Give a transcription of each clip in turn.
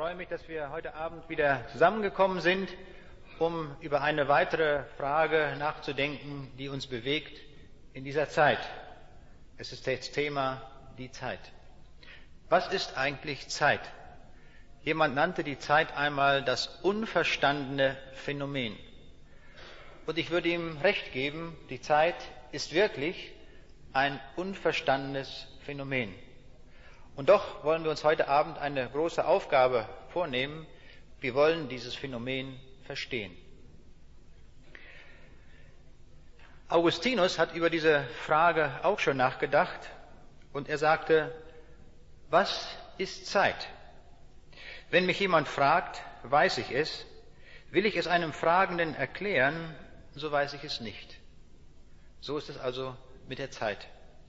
freue mich, dass wir heute Abend wieder zusammengekommen sind, um über eine weitere Frage nachzudenken, die uns bewegt in dieser Zeit. Es ist das Thema die Zeit. Was ist eigentlich Zeit? Jemand nannte die Zeit einmal das unverstandene Phänomen. Und ich würde ihm recht geben, die Zeit ist wirklich ein unverstandenes Phänomen. Und doch wollen wir uns heute Abend eine große Aufgabe vornehmen. Wir wollen dieses Phänomen verstehen. Augustinus hat über diese Frage auch schon nachgedacht und er sagte, was ist Zeit? Wenn mich jemand fragt, weiß ich es. Will ich es einem Fragenden erklären, so weiß ich es nicht. So ist es also mit der Zeit.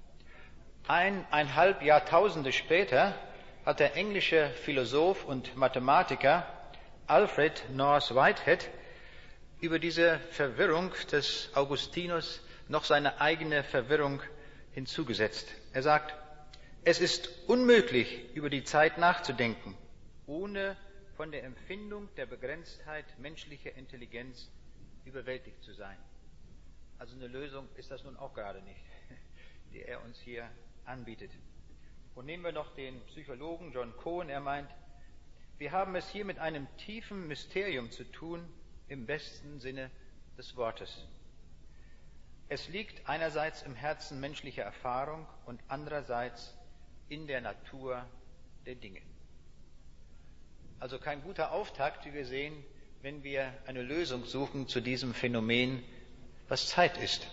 1,5 Jahrtausende später hat der englische Philosoph und Mathematiker Alfred North Whitehead über diese Verwirrung des Augustinus noch seine eigene Verwirrung hinzugesetzt. Er sagt, es ist unmöglich, über die Zeit nachzudenken, ohne von der Empfindung der Begrenztheit menschlicher Intelligenz überwältigt zu sein. Also eine Lösung ist das nun auch gerade nicht, die er uns hier anbietet. Und nehmen wir noch den Psychologen John Cohen, er meint, wir haben es hier mit einem tiefen Mysterium zu tun, im besten Sinne des Wortes. Es liegt einerseits im Herzen menschlicher Erfahrung und andererseits in der Natur der Dinge. Also kein guter Auftakt, wie wir sehen, wenn wir eine Lösung suchen zu diesem Phänomen, was Zeit ist.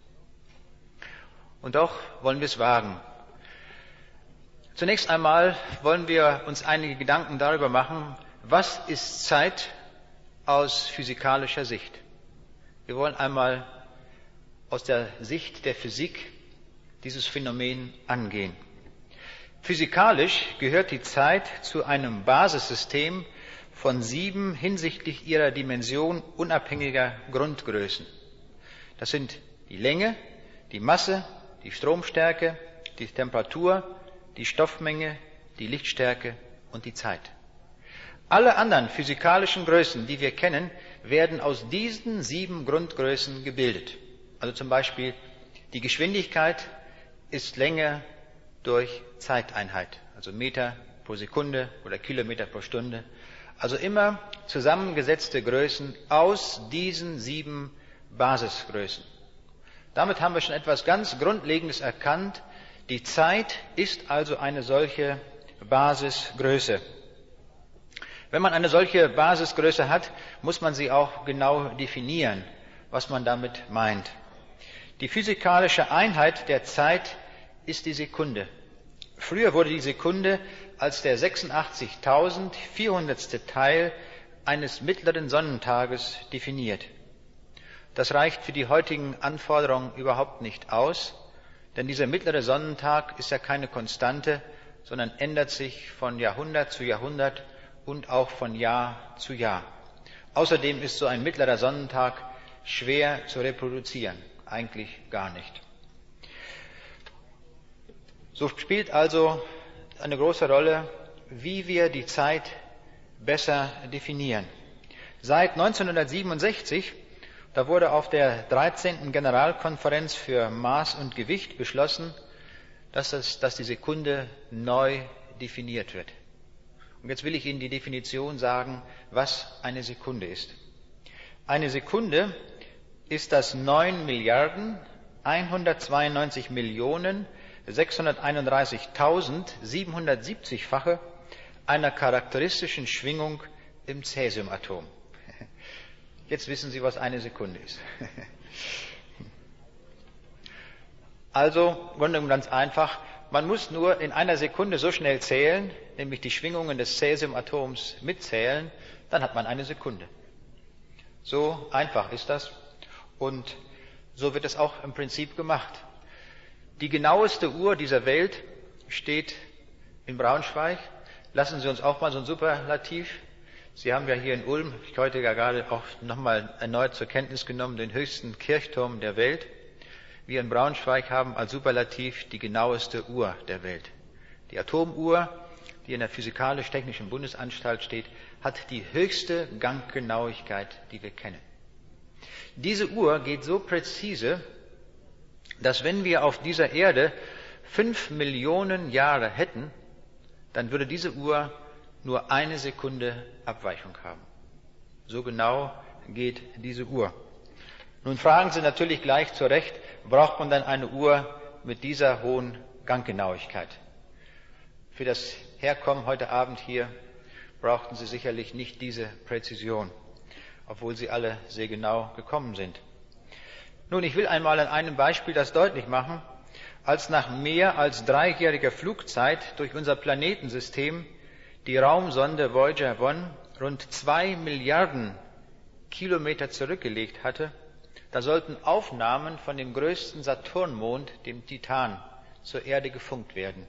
Und doch wollen wir es wagen. Zunächst einmal wollen wir uns einige Gedanken darüber machen, was ist Zeit aus physikalischer Sicht. Wir wollen einmal aus der Sicht der Physik dieses Phänomen angehen. Physikalisch gehört die Zeit zu einem Basissystem von 7 hinsichtlich ihrer Dimension unabhängiger Grundgrößen. Das sind die Länge, die Masse, die Stromstärke, die Temperatur, die Stoffmenge, die Lichtstärke und die Zeit. Alle anderen physikalischen Größen, die wir kennen, werden aus diesen 7 Grundgrößen gebildet. Also zum Beispiel die Geschwindigkeit ist Länge durch Zeiteinheit, also Meter pro Sekunde oder Kilometer pro Stunde. Also immer zusammengesetzte Größen aus diesen 7 Basisgrößen. Damit haben wir schon etwas ganz Grundlegendes erkannt. Die Zeit ist also eine solche Basisgröße. Wenn man eine solche Basisgröße hat, muss man sie auch genau definieren, was man damit meint. Die physikalische Einheit der Zeit ist die Sekunde. Früher wurde die Sekunde als der 86.400. Teil eines mittleren Sonnentages definiert. Das reicht für die heutigen Anforderungen überhaupt nicht aus, denn dieser mittlere Sonnentag ist ja keine Konstante, sondern ändert sich von Jahrhundert zu Jahrhundert und auch von Jahr zu Jahr. Außerdem ist so ein mittlerer Sonnentag schwer zu reproduzieren, eigentlich gar nicht. So spielt also eine große Rolle, wie wir die Zeit besser definieren. Seit 1967, da wurde auf der 13. Generalkonferenz für Maß und Gewicht beschlossen, dass die Sekunde neu definiert wird. Und jetzt will ich Ihnen die Definition sagen, was eine Sekunde ist. Eine Sekunde ist das 9.192.631.770-fache einer charakteristischen Schwingung im Cäsiumatom. Jetzt wissen Sie, was eine Sekunde ist. Also, im Grunde genommen ganz einfach, man muss nur in einer Sekunde so schnell zählen, nämlich die Schwingungen des Cäsiumatoms mitzählen, dann hat man eine Sekunde. So einfach ist das und so wird es auch im Prinzip gemacht. Die genaueste Uhr dieser Welt steht in Braunschweig. Lassen Sie uns auch mal so ein Superlativ. Sie haben ja hier in Ulm, ich heute ja gerade auch nochmal erneut zur Kenntnis genommen, den höchsten Kirchturm der Welt. Wir in Braunschweig haben als Superlativ die genaueste Uhr der Welt. Die Atomuhr die in der Physikalisch-Technischen Bundesanstalt steht, hat die höchste Ganggenauigkeit, die wir kennen. Diese Uhr geht so präzise, dass wenn wir auf dieser Erde 5 Millionen Jahre hätten, dann würde diese Uhr nur 1 Sekunde Abweichung haben. So genau geht diese Uhr. Nun fragen Sie natürlich gleich zu Recht, braucht man dann eine Uhr mit dieser hohen Ganggenauigkeit? Für das Herkommen heute Abend hier brauchten Sie sicherlich nicht diese Präzision, obwohl Sie alle sehr genau gekommen sind. Nun, ich will einmal an einem Beispiel das deutlich machen. Als nach mehr als 3-jähriger Flugzeit durch unser Planetensystem die Raumsonde Voyager 1 rund 2 Milliarden Kilometer zurückgelegt hatte, da sollten Aufnahmen von dem größten Saturnmond, dem Titan, zur Erde gefunkt werden.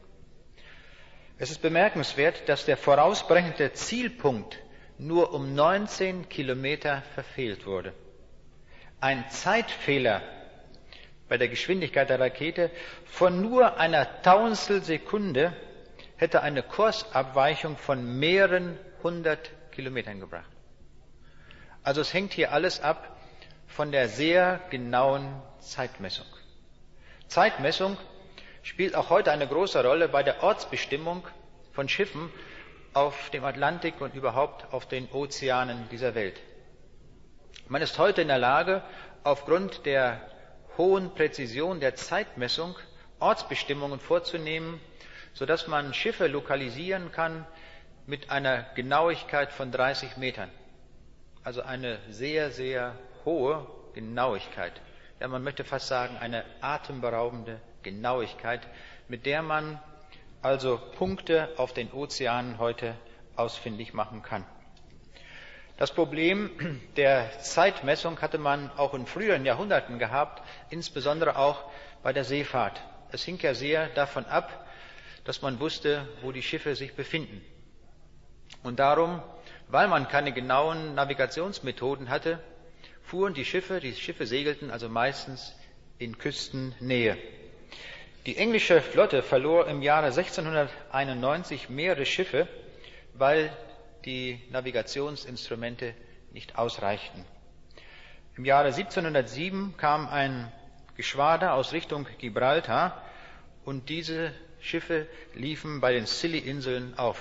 Es ist bemerkenswert, dass der vorausberechnet Zielpunkt nur um 19 Kilometer verfehlt wurde. Ein Zeitfehler bei der Geschwindigkeit der Rakete von nur einer Tausendstelsekunde hätte eine Kursabweichung von mehreren 100 Kilometern gebracht. Also es hängt hier alles ab von der sehr genauen Zeitmessung. Zeitmessung spielt auch heute eine große Rolle bei der Ortsbestimmung von Schiffen auf dem Atlantik und überhaupt auf den Ozeanen dieser Welt. Man ist heute in der Lage, aufgrund der hohen Präzision der Zeitmessung Ortsbestimmungen vorzunehmen, sodass man Schiffe lokalisieren kann mit einer Genauigkeit von 30 Metern. Also eine sehr, sehr hohe Genauigkeit. Ja, man möchte fast sagen, eine atemberaubende Genauigkeit, mit der man also Punkte auf den Ozeanen heute ausfindig machen kann. Das Problem der Zeitmessung hatte man auch in früheren Jahrhunderten gehabt, insbesondere auch bei der Seefahrt. Es hing ja sehr davon ab, dass man wusste, wo die Schiffe sich befinden. Und darum, weil man keine genauen Navigationsmethoden hatte, fuhren die Schiffe segelten also meistens in Küstennähe. Die englische Flotte verlor im Jahre 1691 mehrere Schiffe, weil die Navigationsinstrumente nicht ausreichten. Im Jahre 1707 kam ein Geschwader aus Richtung Gibraltar und diese Schiffe liefen bei den Scilly-Inseln auf.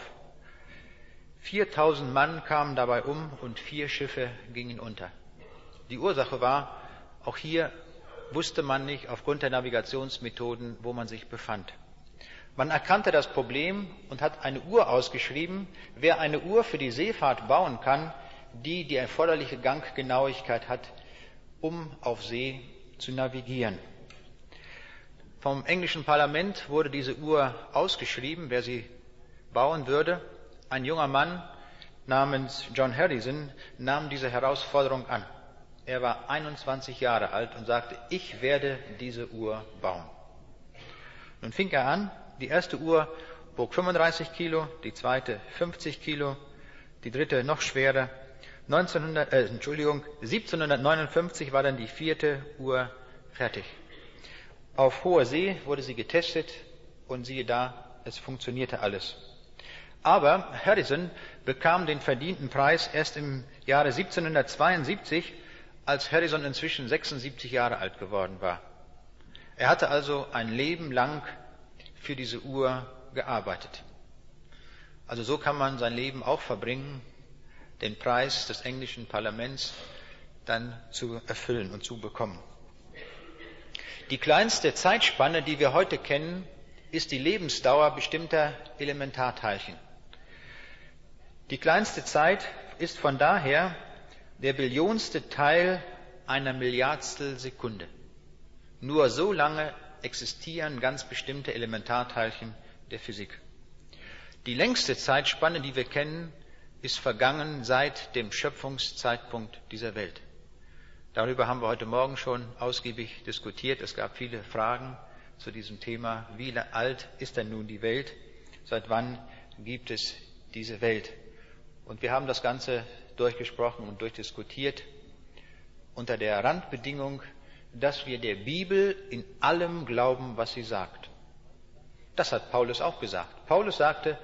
4000 Mann kamen dabei um und 4 Schiffe gingen unter. Die Ursache war, auch hier wusste man nicht aufgrund der Navigationsmethoden, wo man sich befand. Man erkannte das Problem und hat eine Uhr ausgeschrieben. Wer eine Uhr für die Seefahrt bauen kann, die die erforderliche Ganggenauigkeit hat, um auf See zu navigieren. Vom englischen Parlament wurde diese Uhr ausgeschrieben, wer sie bauen würde. Ein junger Mann namens John Harrison nahm diese Herausforderung an. Er war 21 Jahre alt und sagte, ich werde diese Uhr bauen. Nun fing er an. Die erste Uhr wog 35 Kilo, die zweite 50 Kilo, die dritte noch schwerer. 1759 war dann die 4. Uhr fertig. Auf hoher See wurde sie getestet und siehe da, es funktionierte alles. Aber Harrison bekam den verdienten Preis erst im Jahre 1772, als Harrison inzwischen 76 Jahre alt geworden war. Er hatte also ein Leben lang für diese Uhr gearbeitet. Also so kann man sein Leben auch verbringen, den Preis des englischen Parlaments dann zu erfüllen und zu bekommen. Die kleinste Zeitspanne, die wir heute kennen, ist die Lebensdauer bestimmter Elementarteilchen. Die kleinste Zeit ist von daher der billionste Teil einer Milliardstel Sekunde. Nur so lange existieren ganz bestimmte Elementarteilchen der Physik. Die längste Zeitspanne, die wir kennen, ist vergangen seit dem Schöpfungszeitpunkt dieser Welt. Darüber haben wir heute Morgen schon ausgiebig diskutiert. Es gab viele Fragen zu diesem Thema. Wie alt ist denn nun die Welt? Seit wann gibt es diese Welt? Und wir haben das Ganze durchgesprochen und durchdiskutiert unter der Randbedingung, dass wir der Bibel in allem glauben, was sie sagt. Das hat Paulus auch gesagt. Paulus sagte,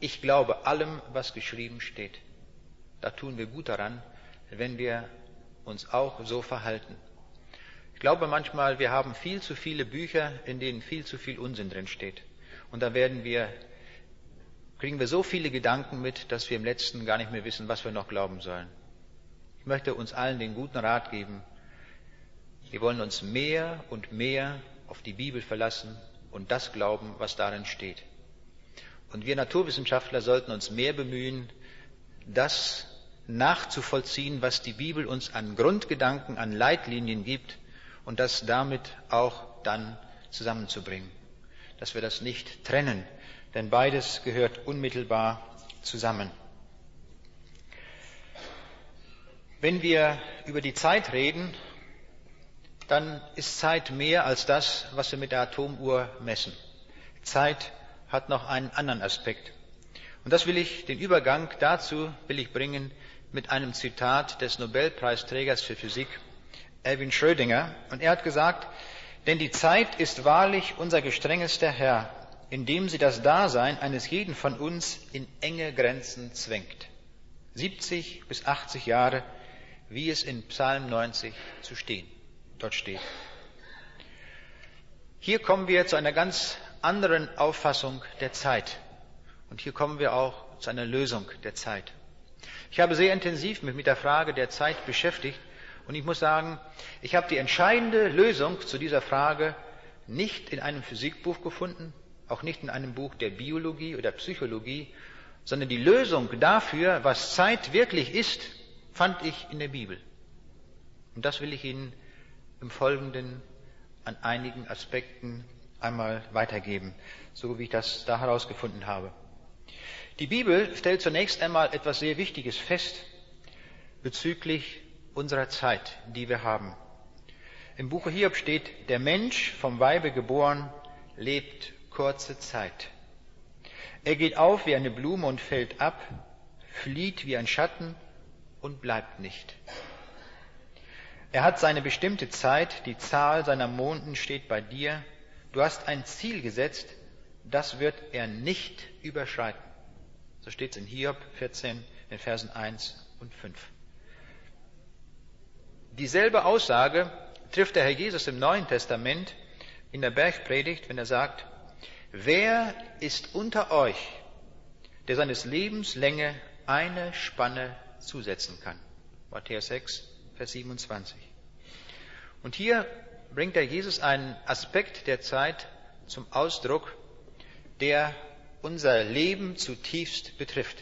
ich glaube allem, was geschrieben steht. Da tun wir gut daran, wenn wir uns auch so verhalten. Ich glaube manchmal, wir haben viel zu viele Bücher, in denen viel zu viel Unsinn drin steht. Und da kriegen wir so viele Gedanken mit, dass wir im Letzten gar nicht mehr wissen, was wir noch glauben sollen. Ich möchte uns allen den guten Rat geben. Wir wollen uns mehr und mehr auf die Bibel verlassen und das glauben, was darin steht. Und wir Naturwissenschaftler sollten uns mehr bemühen, das nachzuvollziehen, was die Bibel uns an Grundgedanken, an Leitlinien gibt und das damit auch dann zusammenzubringen. Dass wir das nicht trennen, denn beides gehört unmittelbar zusammen. Wenn wir über die Zeit reden, dann ist Zeit mehr als das, was wir mit der Atomuhr messen. Zeit hat noch einen anderen Aspekt. Und den Übergang dazu will ich bringen mit einem Zitat des Nobelpreisträgers für Physik, Erwin Schrödinger. Und er hat gesagt, denn die Zeit ist wahrlich unser gestrengester Herr, indem sie das Dasein eines jeden von uns in enge Grenzen zwängt. 70 bis 80 Jahre, wie es in Psalm 90 dort steht. Hier kommen wir zu einer ganz anderen Auffassung der Zeit. Und hier kommen wir auch zu einer Lösung der Zeit. Ich habe sehr intensiv mich mit der Frage der Zeit beschäftigt und ich muss sagen, ich habe die entscheidende Lösung zu dieser Frage nicht in einem Physikbuch gefunden, auch nicht in einem Buch der Biologie oder Psychologie, sondern die Lösung dafür, was Zeit wirklich ist, fand ich in der Bibel. Und das will ich Ihnen im Folgenden an einigen Aspekten einmal weitergeben, so wie ich das da herausgefunden habe. Die Bibel stellt zunächst einmal etwas sehr Wichtiges fest bezüglich unserer Zeit, die wir haben. Im Buche Hiob steht, der Mensch, vom Weibe geboren, lebt kurze Zeit. Er geht auf wie eine Blume und fällt ab, flieht wie ein Schatten und bleibt nicht. Er hat seine bestimmte Zeit, die Zahl seiner Monden steht bei dir. Du hast ein Ziel gesetzt, das wird er nicht überschreiten. So steht es in Hiob 14, in Versen 1 und 5. Dieselbe Aussage trifft der Herr Jesus im Neuen Testament in der Bergpredigt, wenn er sagt, wer ist unter euch, der seines Lebens Länge eine Spanne zusetzen kann? Matthäus 6, Vers 27. Und hier bringt der Jesus einen Aspekt der Zeit zum Ausdruck, der unser Leben zutiefst betrifft.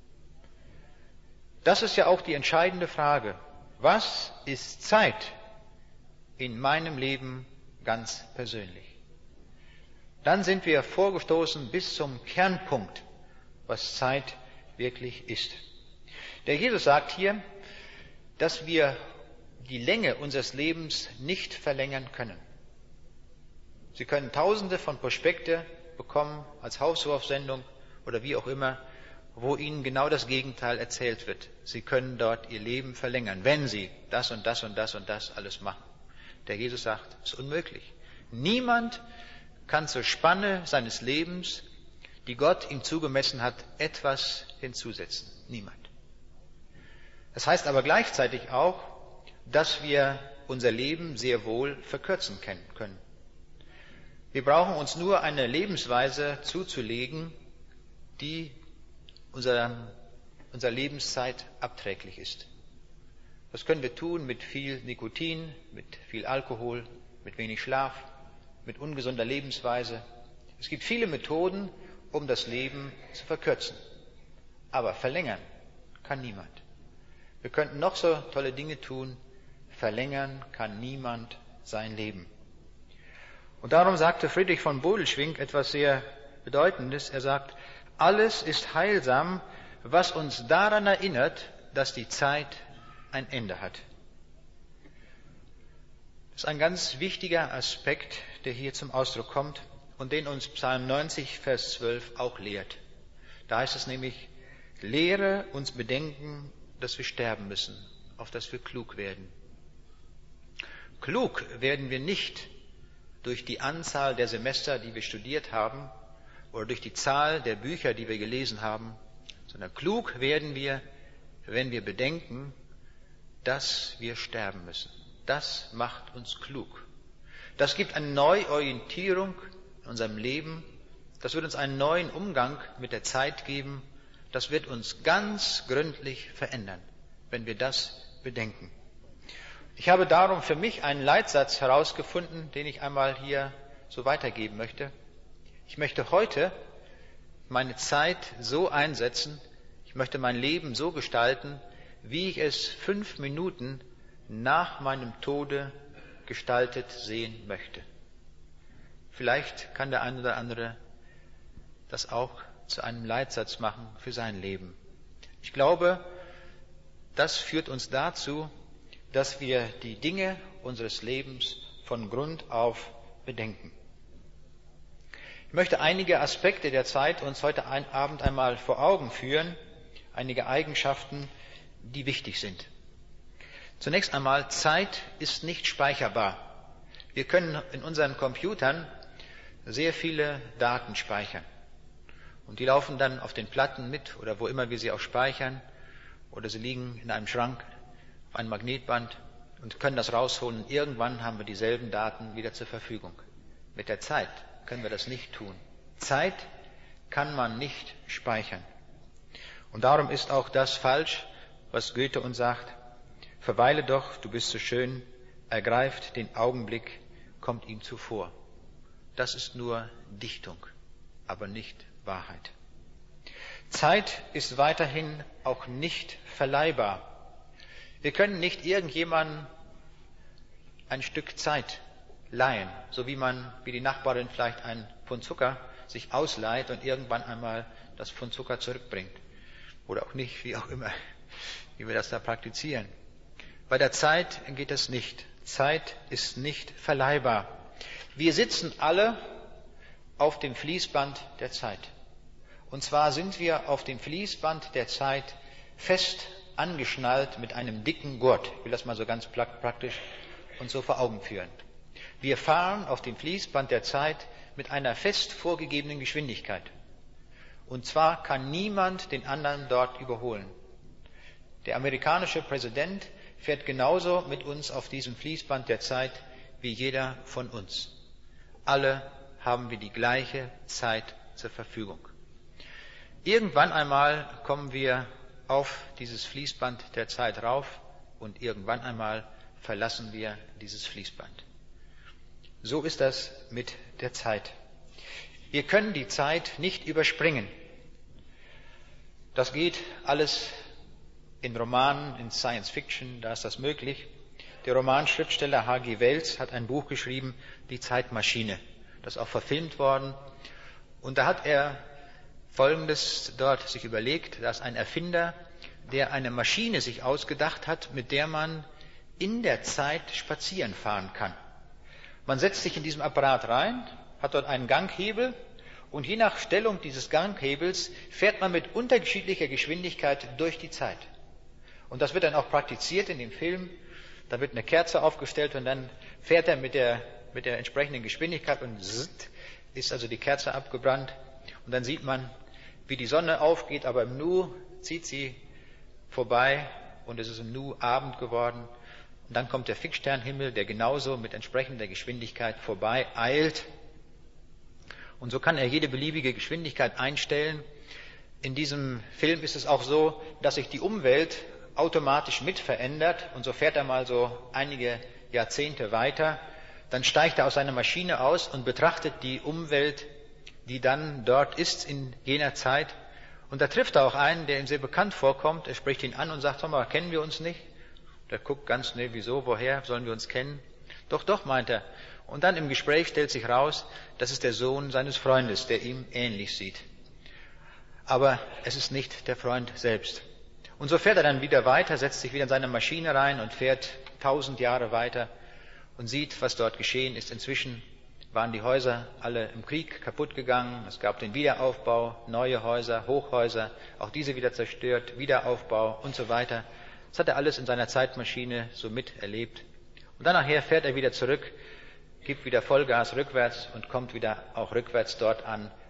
Das ist ja auch die entscheidende Frage. Was ist Zeit in meinem Leben ganz persönlich? Dann sind wir vorgestoßen bis zum Kernpunkt, was Zeit wirklich ist. Der Jesus sagt hier, dass wir die Länge unseres Lebens nicht verlängern können. Sie können Tausende von Prospekte bekommen als Hauswurfsendung oder wie auch immer, wo Ihnen genau das Gegenteil erzählt wird. Sie können dort Ihr Leben verlängern, wenn Sie das und das und das und das alles machen. Der Jesus sagt, es ist unmöglich. Niemand kann zur Spanne seines Lebens, die Gott ihm zugemessen hat, etwas hinzusetzen. Niemand. Das heißt aber gleichzeitig auch, dass wir unser Leben sehr wohl verkürzen können. Wir brauchen uns nur eine Lebensweise zuzulegen, die unserer Lebenszeit abträglich ist. Das können wir tun mit viel Nikotin, mit viel Alkohol, mit wenig Schlaf, mit ungesunder Lebensweise. Es gibt viele Methoden, um das Leben zu verkürzen. Aber verlängern kann niemand. Wir könnten noch so tolle Dinge tun, verlängern kann niemand sein Leben. Und darum sagte Friedrich von Bodelschwingh etwas sehr Bedeutendes. Er sagt, alles ist heilsam, was uns daran erinnert, dass die Zeit ein Ende hat. Das ist ein ganz wichtiger Aspekt, der hier zum Ausdruck kommt und den uns Psalm 90, Vers 12 auch lehrt. Da heißt es nämlich, lehre uns bedenken, dass wir sterben müssen, auf dass wir klug werden. Klug werden wir nicht durch die Anzahl der Semester, die wir studiert haben, oder durch die Zahl der Bücher, die wir gelesen haben, sondern klug werden wir, wenn wir bedenken, dass wir sterben müssen. Das macht uns klug. Das gibt eine Neuorientierung in unserem Leben. Das wird uns einen neuen Umgang mit der Zeit geben. Das wird uns ganz gründlich verändern, wenn wir das bedenken. Ich habe darum für mich einen Leitsatz herausgefunden, den ich einmal hier so weitergeben möchte. Ich möchte heute meine Zeit so einsetzen, ich möchte mein Leben so gestalten, wie ich es 5 Minuten nach meinem Tode gestaltet sehen möchte. Vielleicht kann der eine oder andere das auch zu einem Leitsatz machen für sein Leben. Ich glaube, das führt uns dazu, dass wir die Dinge unseres Lebens von Grund auf bedenken. Ich möchte einige Aspekte der Zeit uns heute Abend einmal vor Augen führen, einige Eigenschaften, die wichtig sind. Zunächst einmal, Zeit ist nicht speicherbar. Wir können in unseren Computern sehr viele Daten speichern. Und die laufen dann auf den Platten mit oder wo immer wir sie auch speichern. Oder sie liegen in einem Schrank auf einem Magnetband und können das rausholen. Und irgendwann haben wir dieselben Daten wieder zur Verfügung. Mit der Zeit können wir das nicht tun. Zeit kann man nicht speichern. Und darum ist auch das falsch, was Goethe uns sagt. Verweile doch, du bist so schön, ergreift den Augenblick, kommt ihm zuvor. Das ist nur Dichtung, aber nicht Wahrheit. Zeit ist weiterhin auch nicht verleihbar. Wir können nicht irgendjemandem ein Stück Zeit leihen, so wie die Nachbarin vielleicht ein Pfund Zucker sich ausleiht und irgendwann einmal das Pfund Zucker zurückbringt. Oder auch nicht, wie auch immer, wie wir das da praktizieren. Bei der Zeit geht es nicht. Zeit ist nicht verleihbar. Wir sitzen alle auf dem Fließband der Zeit. Und zwar sind wir auf dem Fließband der Zeit fest angeschnallt mit einem dicken Gurt. Ich will das mal so ganz praktisch und so vor Augen führen. Wir fahren auf dem Fließband der Zeit mit einer fest vorgegebenen Geschwindigkeit. Und zwar kann niemand den anderen dort überholen. Der amerikanische Präsident fährt genauso mit uns auf diesem Fließband der Zeit wie jeder von uns. Alle haben wir die gleiche Zeit zur Verfügung. Irgendwann einmal kommen wir auf dieses Fließband der Zeit rauf und irgendwann einmal verlassen wir dieses Fließband. So ist das mit der Zeit. Wir können die Zeit nicht überspringen. Das geht alles in Romanen, in Science Fiction, da ist das möglich. Der Romanschriftsteller H.G. Wells hat ein Buch geschrieben, Die Zeitmaschine. Das ist auch verfilmt worden. Und da hat er Folgendes dort sich überlegt. Da ist ein Erfinder, der eine Maschine sich ausgedacht hat, mit der man in der Zeit spazieren fahren kann. Man setzt sich in diesem Apparat rein, hat dort einen Ganghebel und je nach Stellung dieses Ganghebels fährt man mit unterschiedlicher Geschwindigkeit durch die Zeit. Und das wird dann auch praktiziert in dem Film. Da wird eine Kerze aufgestellt und dann fährt er mit der entsprechenden Geschwindigkeit und ist also die Kerze abgebrannt. Und dann sieht man, wie die Sonne aufgeht, aber im Nu zieht sie vorbei und es ist im Nu Abend geworden. Und dann kommt der Fixsternhimmel, der genauso mit entsprechender Geschwindigkeit vorbei eilt. Und so kann er jede beliebige Geschwindigkeit einstellen. In diesem Film ist es auch so, dass sich die Umwelt automatisch mit verändert. Und so fährt er mal so einige Jahrzehnte weiter. Dann steigt er aus seiner Maschine aus und betrachtet die Umwelt, die dann dort ist in jener Zeit. Und da trifft er auch einen, der ihm sehr bekannt vorkommt. Er spricht ihn an und sagt, sag mal, kennen wir uns nicht? Der guckt ganz, nee, wieso, woher sollen wir uns kennen? Doch, doch, meint er. Und dann im Gespräch stellt sich raus, das ist der Sohn seines Freundes, der ihm ähnlich sieht. Aber es ist nicht der Freund selbst. Und so fährt er dann wieder weiter, setzt sich wieder in seine Maschine rein und fährt 1000 Jahre weiter und sieht, was dort geschehen ist. Inzwischen waren die Häuser alle im Krieg kaputt gegangen. Es gab den Wiederaufbau, neue Häuser, Hochhäuser, auch diese wieder zerstört, Wiederaufbau und so weiter. Das hat er alles in seiner Zeitmaschine so miterlebt. Und dann nachher fährt er wieder zurück, gibt wieder Vollgas rückwärts und kommt wieder auch rückwärts dort an,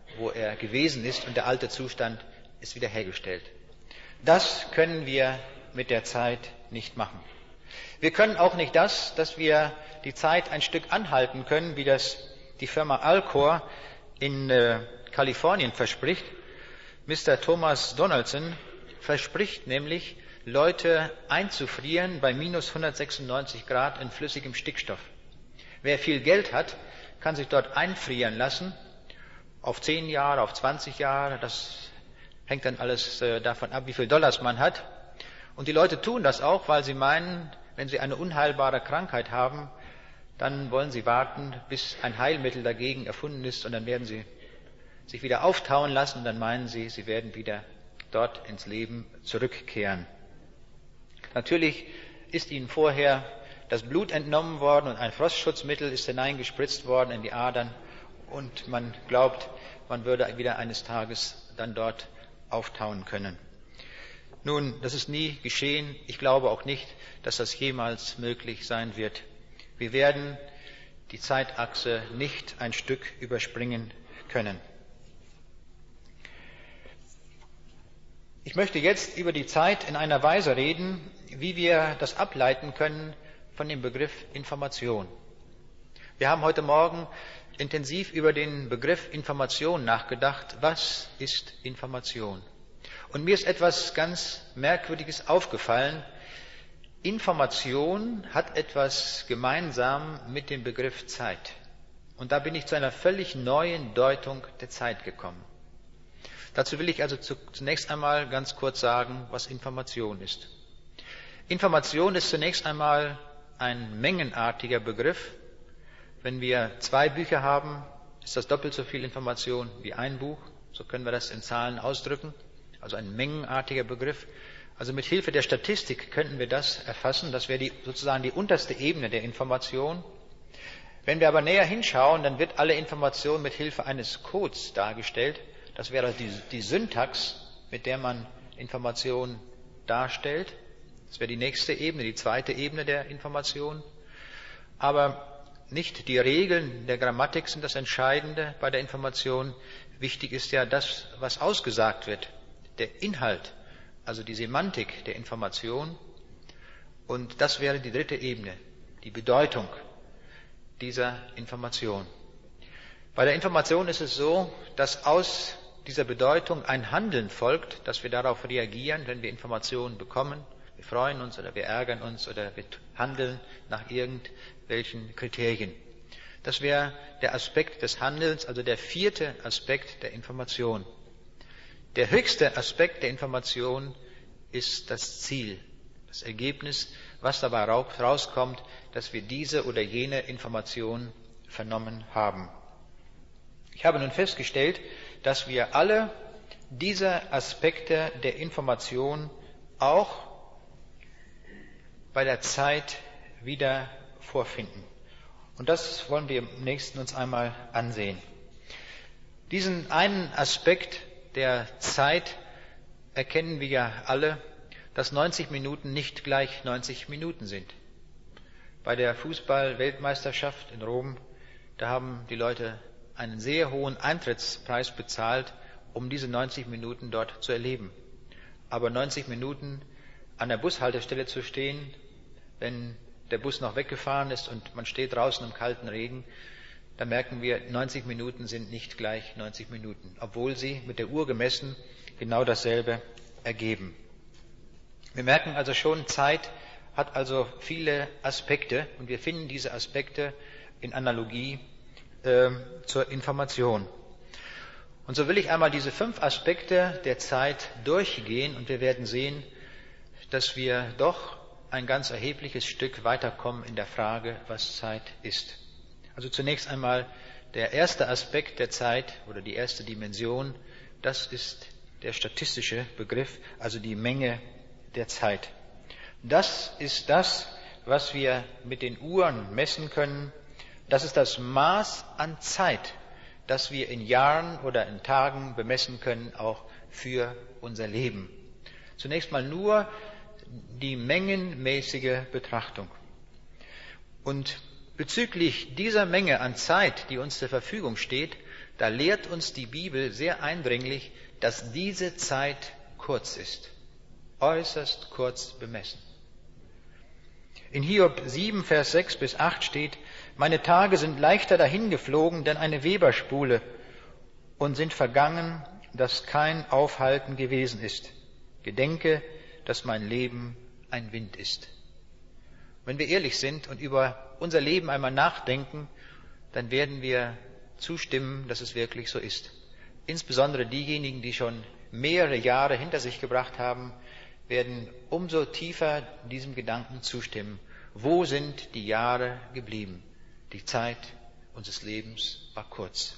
wo er gewesen ist, und der alte Zustand ist wiederhergestellt. Das können wir mit der Zeit nicht machen. Wir können auch nicht dass wir die Zeit ein Stück anhalten können, wie das die Firma Alcor in Kalifornien verspricht. Mr. Thomas Donaldson verspricht nämlich, Leute einzufrieren bei minus 196 Grad in flüssigem Stickstoff. Wer viel Geld hat, kann sich dort einfrieren lassen, auf 10 Jahre, auf 20 Jahre, das hängt dann alles davon ab, wie viel Dollars man hat. Und die Leute tun das auch, weil sie meinen, wenn sie eine unheilbare Krankheit haben, dann wollen sie warten, bis ein Heilmittel dagegen erfunden ist, und dann werden sie sich wieder auftauen lassen, und dann meinen sie, sie werden wieder dort ins Leben zurückkehren. Natürlich ist ihnen vorher das Blut entnommen worden und ein Frostschutzmittel ist hineingespritzt worden in die Adern, und man glaubt, man würde wieder eines Tages dann dort auftauen können. Nun, das ist nie geschehen. Ich glaube auch nicht, dass das jemals möglich sein wird. Wir werden die Zeitachse nicht ein Stück überspringen können. Ich möchte jetzt über die Zeit in einer Weise reden, wie wir das ableiten können von dem Begriff Information. Wir haben heute Morgen intensiv über den Begriff Information nachgedacht. Was ist Information? Und mir ist etwas ganz Merkwürdiges aufgefallen. Information hat etwas gemeinsam mit dem Begriff Zeit. Und da bin ich zu einer völlig neuen Deutung der Zeit gekommen. Dazu will ich also zunächst einmal ganz kurz sagen, was Information ist. Information ist zunächst einmal ein mengenartiger Begriff. Wenn wir 2 Bücher haben, ist das doppelt so viel Information wie ein Buch. So können wir das in Zahlen ausdrücken. Also ein mengenartiger Begriff. Also mit Hilfe der Statistik könnten wir das erfassen. Das wäre sozusagen die unterste Ebene der Information. Wenn wir aber näher hinschauen, dann wird alle Information mit Hilfe eines Codes dargestellt. Das wäre die Syntax, mit der man Informationen darstellt. Das wäre die nächste Ebene, die zweite Ebene der Information. Aber nicht die Regeln der Grammatik sind das Entscheidende bei der Information. Wichtig ist ja das, was ausgesagt wird, der Inhalt, also die Semantik der Information. Und das wäre die dritte Ebene, die Bedeutung dieser Information. Bei der Information ist es so, dass aus dieser Bedeutung ein Handeln folgt, dass wir darauf reagieren, wenn wir Informationen bekommen. Wir freuen uns oder wir ärgern uns oder wir handeln nach irgendwelchen Kriterien. Das wäre der Aspekt des Handelns, also der 4. Aspekt der Information. Der höchste Aspekt der Information ist das Ziel, das Ergebnis, was dabei rauskommt, dass wir diese oder jene Information vernommen haben. Ich habe nun festgestellt, dass wir alle diese Aspekte der Information auch bei der Zeit wieder vorfinden. Und das wollen wir im nächsten uns einmal ansehen. Diesen einen Aspekt der Zeit erkennen wir ja alle, dass 90 Minuten nicht gleich 90 Minuten sind. Bei der Fußball-Weltmeisterschaft in Rom, da haben die Leute einen sehr hohen Eintrittspreis bezahlt, um diese 90 Minuten dort zu erleben. Aber 90 Minuten an der Bushaltestelle zu stehen, wenn der Bus noch weggefahren ist und man steht draußen im kalten Regen, da merken wir, 90 Minuten sind nicht gleich 90 Minuten, obwohl sie mit der Uhr gemessen genau dasselbe ergeben. Wir merken also schon, Zeit hat also viele Aspekte und wir finden diese Aspekte in Analogie zur Information. Und so will ich einmal diese 5 Aspekte der Zeit durchgehen und wir werden sehen, dass wir doch ein ganz erhebliches Stück weiterkommen in der Frage, was Zeit ist. Also zunächst einmal der erste Aspekt der Zeit oder die erste Dimension, das ist der statistische Begriff, also die Menge der Zeit. Das ist das, was wir mit den Uhren messen können. Das ist das Maß an Zeit, das wir in Jahren oder in Tagen bemessen können, auch für unser Leben. Zunächst mal nur die mengenmäßige Betrachtung. Und bezüglich dieser Menge an Zeit, die uns zur Verfügung steht, da lehrt uns die Bibel sehr eindringlich, dass diese Zeit kurz ist, äußerst kurz bemessen. In Hiob 7, Vers 6 bis 8 steht: Meine Tage sind leichter dahingeflogen denn eine Weberspule und sind vergangen, dass kein Aufhalten gewesen ist. Gedenke, dass mein Leben ein Wind ist. Wenn wir ehrlich sind und über unser Leben einmal nachdenken, dann werden wir zustimmen, dass es wirklich so ist. Insbesondere diejenigen, die schon mehrere Jahre hinter sich gebracht haben, werden umso tiefer diesem Gedanken zustimmen. Wo sind die Jahre geblieben? Die Zeit unseres Lebens war kurz.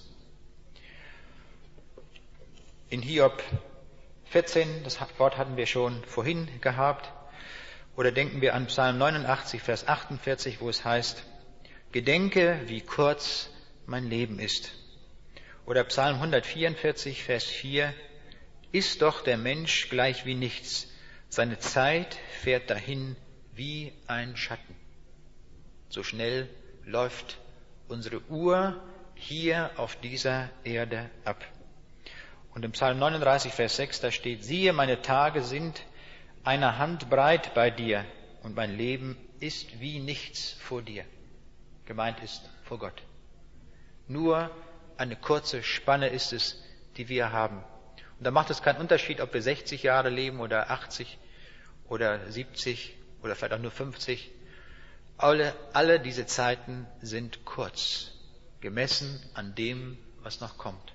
In Hiob 14, das Wort hatten wir schon vorhin gehabt, oder denken wir an Psalm 89, Vers 48, wo es heißt: Gedenke, wie kurz mein Leben ist. Oder Psalm 144, Vers 4: Ist doch der Mensch gleich wie nichts, seine Zeit fährt dahin wie ein Schatten. So schnell läuft unsere Uhr hier auf dieser Erde ab. Und im Psalm 39, Vers 6, da steht: Siehe, meine Tage sind eine Hand breit bei dir und mein Leben ist wie nichts vor dir. Gemeint ist vor Gott. Nur eine kurze Spanne ist es, die wir haben. Und da macht es keinen Unterschied, ob wir 60 Jahre leben oder 80 oder 70 oder vielleicht auch nur 50. Alle diese Zeiten sind kurz, gemessen an dem, was noch kommt.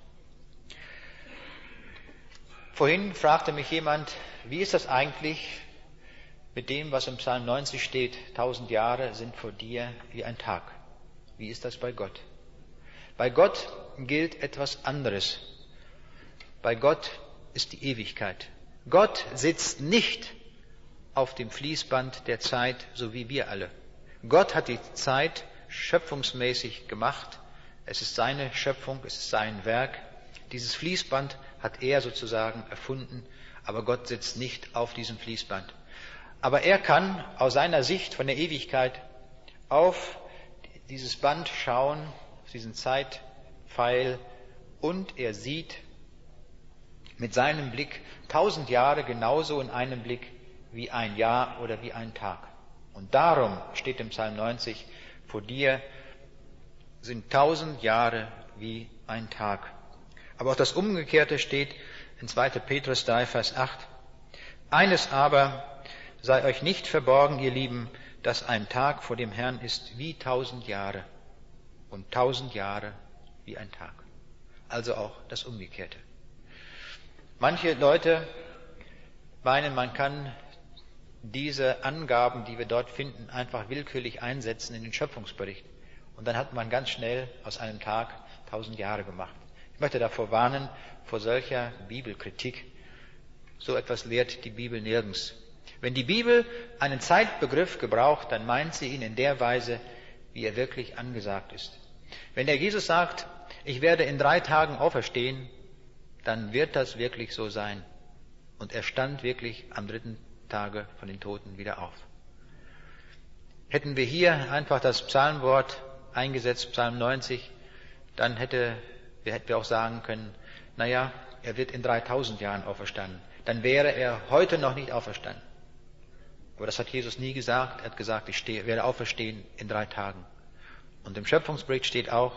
Vorhin fragte mich jemand, wie ist das eigentlich mit dem, was im Psalm 90 steht: 1000 Jahre sind vor dir wie ein Tag. Wie ist das bei Gott? Bei Gott gilt etwas anderes. Bei Gott ist die Ewigkeit. Gott sitzt nicht auf dem Fließband der Zeit, so wie wir alle. Gott hat die Zeit schöpfungsmäßig gemacht. Es ist seine Schöpfung, es ist sein Werk. Dieses Fließband hat er sozusagen erfunden, aber Gott sitzt nicht auf diesem Fließband. Aber er kann aus seiner Sicht von der Ewigkeit auf dieses Band schauen, auf diesen Zeitpfeil, und er sieht mit seinem Blick 1000 Jahre genauso in einem Blick wie ein Jahr oder wie ein Tag. Und darum steht im Psalm 90, vor dir sind 1000 Jahre wie ein Tag. Aber auch das Umgekehrte steht in 2. Petrus 3, Vers 8. Eines aber sei euch nicht verborgen, ihr Lieben, dass ein Tag vor dem Herrn ist wie 1000 Jahre und 1000 Jahre wie ein Tag. Also auch das Umgekehrte. Manche Leute meinen, man kann diese Angaben, die wir dort finden, einfach willkürlich einsetzen in den Schöpfungsbericht. Und dann hat man ganz schnell aus einem Tag 1000 Jahre gemacht. Ich möchte davor warnen, vor solcher Bibelkritik. So etwas lehrt die Bibel nirgends. Wenn die Bibel einen Zeitbegriff gebraucht, dann meint sie ihn in der Weise, wie er wirklich angesagt ist. Wenn der Jesus sagt, ich werde in 3 Tagen auferstehen, dann wird das wirklich so sein. Und er stand wirklich am 3. Tage von den Toten wieder auf. Hätten wir hier einfach das Psalmwort eingesetzt, Psalm 90, dann hätten wir auch sagen können, naja, er wird in 3000 Jahren auferstanden. Dann wäre er heute noch nicht auferstanden. Aber das hat Jesus nie gesagt. Er hat gesagt, ich werde auferstehen in 3 Tagen. Und im Schöpfungsbericht steht auch,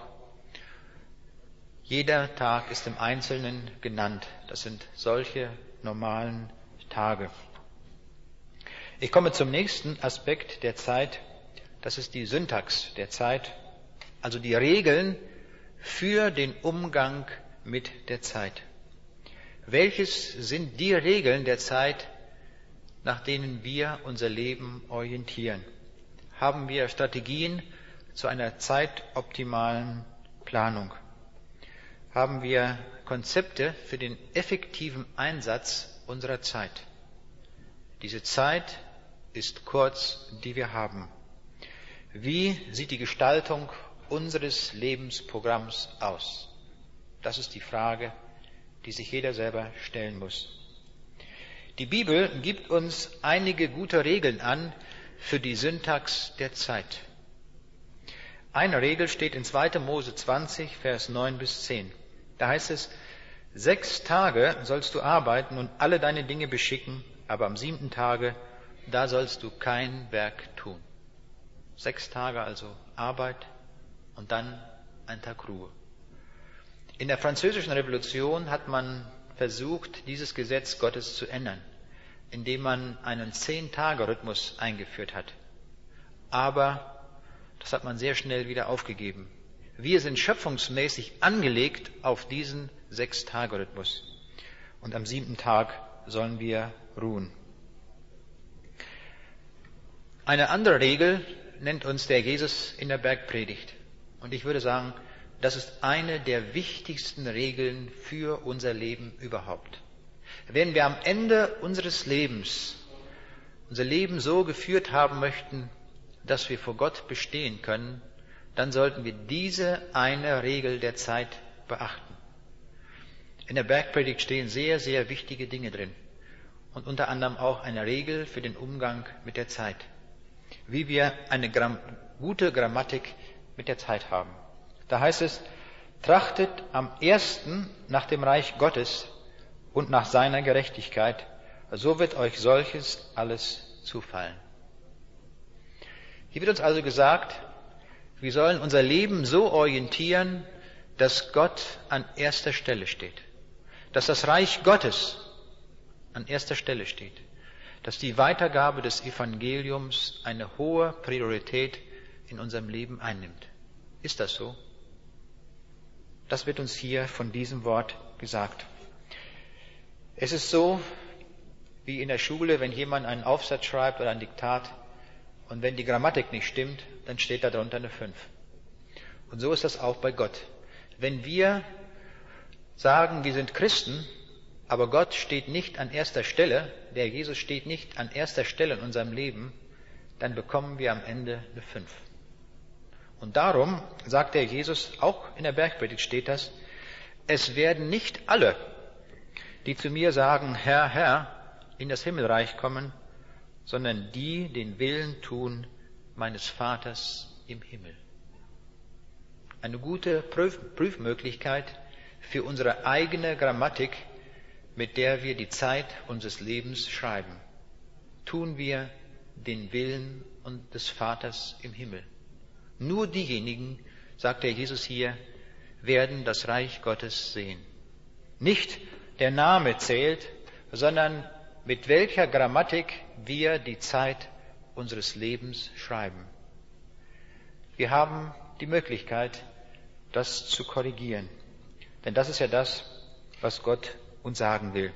jeder Tag ist im Einzelnen genannt. Das sind solche normalen Tage. Ich komme zum nächsten Aspekt der Zeit. Das ist die Syntax der Zeit, also die Regeln für den Umgang mit der Zeit. Welches sind die Regeln der Zeit, nach denen wir unser Leben orientieren? Haben wir Strategien zu einer zeitoptimalen Planung? Haben wir Konzepte für den effektiven Einsatz unserer Zeit? Diese Zeit ist kurz, die wir haben. Wie sieht die Gestaltung unseres Lebensprogramms aus? Das ist die Frage, die sich jeder selber stellen muss. Die Bibel gibt uns einige gute Regeln an für die Syntax der Zeit. Eine Regel steht in 2. Mose 20, Vers 9 bis 10. Da heißt es, 6 Tage sollst du arbeiten und alle deine Dinge beschicken, aber am 7. Tage, da sollst du kein Werk tun. 6 Tage also Arbeit und dann ein Tag Ruhe. In der Französischen Revolution hat man versucht, dieses Gesetz Gottes zu ändern, indem man einen 10-Tage-Rhythmus eingeführt hat. Aber das hat man sehr schnell wieder aufgegeben. Wir sind schöpfungsmäßig angelegt auf diesen 6-Tage-Rhythmus. Und am 7. Tag sollen wir ruhen. Eine andere Regel nennt uns der Jesus in der Bergpredigt. Und ich würde sagen, das ist eine der wichtigsten Regeln für unser Leben überhaupt. Wenn wir am Ende unseres Lebens unser Leben so geführt haben möchten, dass wir vor Gott bestehen können, dann sollten wir diese eine Regel der Zeit beachten. In der Bergpredigt stehen sehr, sehr wichtige Dinge drin und unter anderem auch eine Regel für den Umgang mit der Zeit, wie wir eine gute Grammatik mit der Zeit haben. Da heißt es, trachtet am ersten nach dem Reich Gottes und nach seiner Gerechtigkeit, so wird euch solches alles zufallen. Hier wird uns also gesagt, wir sollen unser Leben so orientieren, dass Gott an erster Stelle steht, dass das Reich Gottes an erster Stelle steht, dass die Weitergabe des Evangeliums eine hohe Priorität in unserem Leben einnimmt. Ist das so? Das wird uns hier von diesem Wort gesagt. Es ist so, wie in der Schule, wenn jemand einen Aufsatz schreibt oder ein Diktat und wenn die Grammatik nicht stimmt, dann steht da drunter eine 5. Und so ist das auch bei Gott. Wenn wir sagen, wir sind Christen, aber Gott steht nicht an erster Stelle, der Jesus steht nicht an erster Stelle in unserem Leben, dann bekommen wir am Ende eine 5. Und darum sagt der Jesus, auch in der Bergpredigt steht das, es werden nicht alle, die zu mir sagen, Herr, Herr, in das Himmelreich kommen, sondern die den Willen tun meines Vaters im Himmel. Eine gute Prüfmöglichkeit für unsere eigene Grammatik, mit der wir die Zeit unseres Lebens schreiben. Tun wir den Willen des Vaters im Himmel. Nur diejenigen, sagt der Jesus hier, werden das Reich Gottes sehen. Nicht der Name zählt, sondern mit welcher Grammatik wir die Zeit unseres Lebens schreiben. Wir haben die Möglichkeit, das zu korrigieren. Denn das ist ja das, was Gott uns sagen will.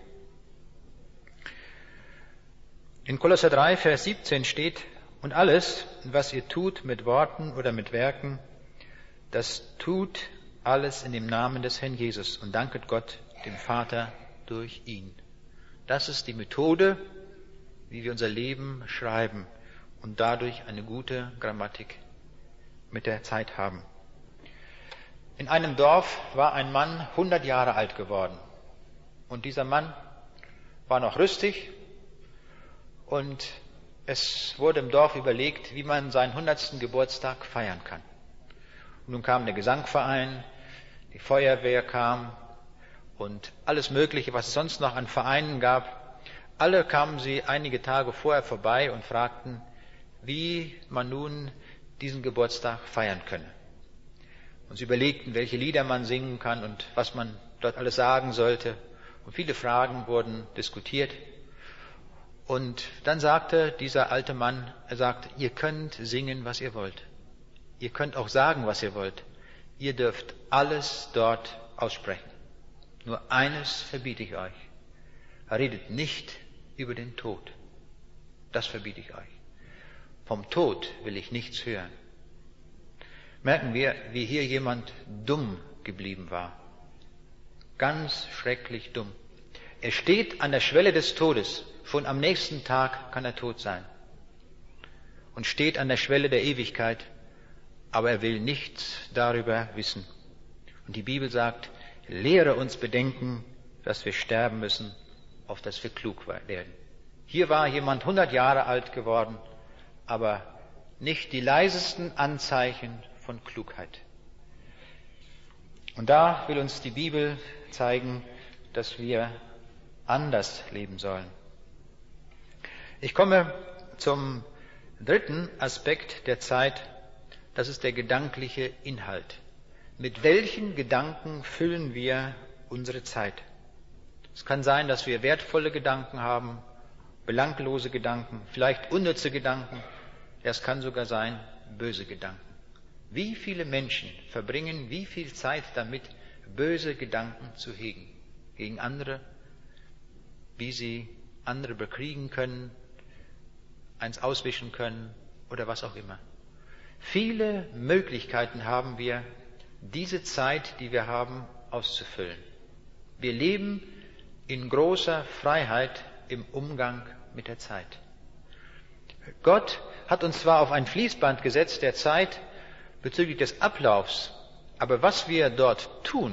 In Kolosser 3, Vers 17 steht, und alles, was ihr tut mit Worten oder mit Werken, das tut alles in dem Namen des Herrn Jesus und danket Gott, dem Vater, durch ihn. Das ist die Methode, wie wir unser Leben schreiben und dadurch eine gute Grammatik mit der Zeit haben. In einem Dorf war ein Mann 100 Jahre alt geworden. Und dieser Mann war noch rüstig und es wurde im Dorf überlegt, wie man seinen 100. Geburtstag feiern kann. Und nun kam der Gesangverein, die Feuerwehr kam und alles Mögliche, was es sonst noch an Vereinen gab. Alle kamen sie einige Tage vorher vorbei und fragten, wie man nun diesen Geburtstag feiern könne. Und sie überlegten, welche Lieder man singen kann und was man dort alles sagen sollte. Und viele Fragen wurden diskutiert. Und dann sagte dieser alte Mann, er sagte, ihr könnt singen, was ihr wollt. Ihr könnt auch sagen, was ihr wollt. Ihr dürft alles dort aussprechen. Nur eines verbiete ich euch. Redet nicht über den Tod. Das verbiete ich euch. Vom Tod will ich nichts hören. Merken wir, wie hier jemand dumm geblieben war. Ganz schrecklich dumm. Er steht an der Schwelle des Todes. Schon am nächsten Tag kann er tot sein. Und steht an der Schwelle der Ewigkeit, aber er will nichts darüber wissen. Und die Bibel sagt, lehre uns bedenken, dass wir sterben müssen, auf dass wir klug werden. Hier war jemand 100 Jahre alt geworden, aber nicht die leisesten Anzeichen von Klugheit. Und da will uns die Bibel zeigen, dass wir anders leben sollen. Ich komme zum dritten Aspekt der Zeit, das ist der gedankliche Inhalt. Mit welchen Gedanken füllen wir unsere Zeit? Es kann sein, dass wir wertvolle Gedanken haben, belanglose Gedanken, vielleicht unnütze Gedanken. Ja, es kann sogar sein, böse Gedanken. Wie viele Menschen verbringen wie viel Zeit damit, böse Gedanken zu hegen gegen andere, wie sie andere bekriegen können, eins auswischen können oder was auch immer. Viele Möglichkeiten haben wir, diese Zeit, die wir haben, auszufüllen. Wir leben in großer Freiheit im Umgang mit der Zeit. Gott hat uns zwar auf ein Fließband gesetzt der Zeit bezüglich des Ablaufs, aber was wir dort tun,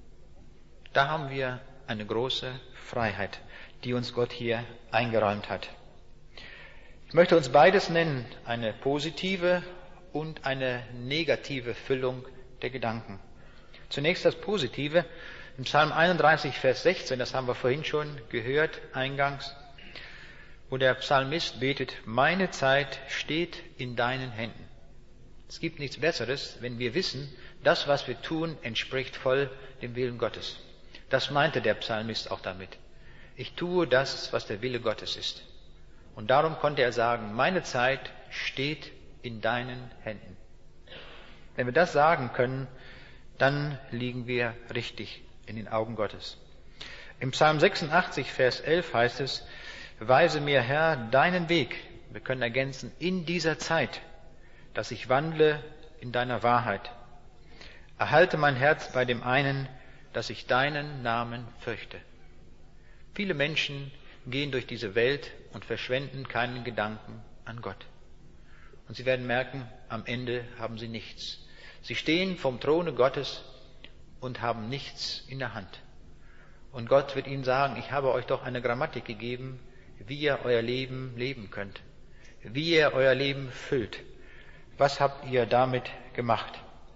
da haben wir eine große Freiheit, die uns Gott hier eingeräumt hat. Ich möchte uns beides nennen, eine positive und eine negative Füllung der Gedanken. Zunächst das Positive. Im Psalm 31, Vers 16, das haben wir vorhin schon gehört, eingangs, wo der Psalmist betet, meine Zeit steht in deinen Händen. Es gibt nichts Besseres, wenn wir wissen, das, was wir tun, entspricht voll dem Willen Gottes. Das meinte der Psalmist auch damit. Ich tue das, was der Wille Gottes ist. Und darum konnte er sagen, meine Zeit steht in deinen Händen. Wenn wir das sagen können, dann liegen wir richtig in den Augen Gottes. Im Psalm 86, Vers 11 heißt es, weise mir, Herr, deinen Weg. Wir können ergänzen, in dieser Zeit, dass ich wandle in deiner Wahrheit. Erhalte mein Herz bei dem einen, dass ich deinen Namen fürchte. Viele Menschen gehen durch diese Welt und verschwenden keinen Gedanken an Gott. Und sie werden merken, am Ende haben sie nichts. Sie stehen vom Throne Gottes und haben nichts in der Hand. Und Gott wird ihnen sagen, ich habe euch doch eine Grammatik gegeben, wie ihr euer Leben leben könnt, wie ihr euer Leben füllt. Was habt ihr damit gemacht?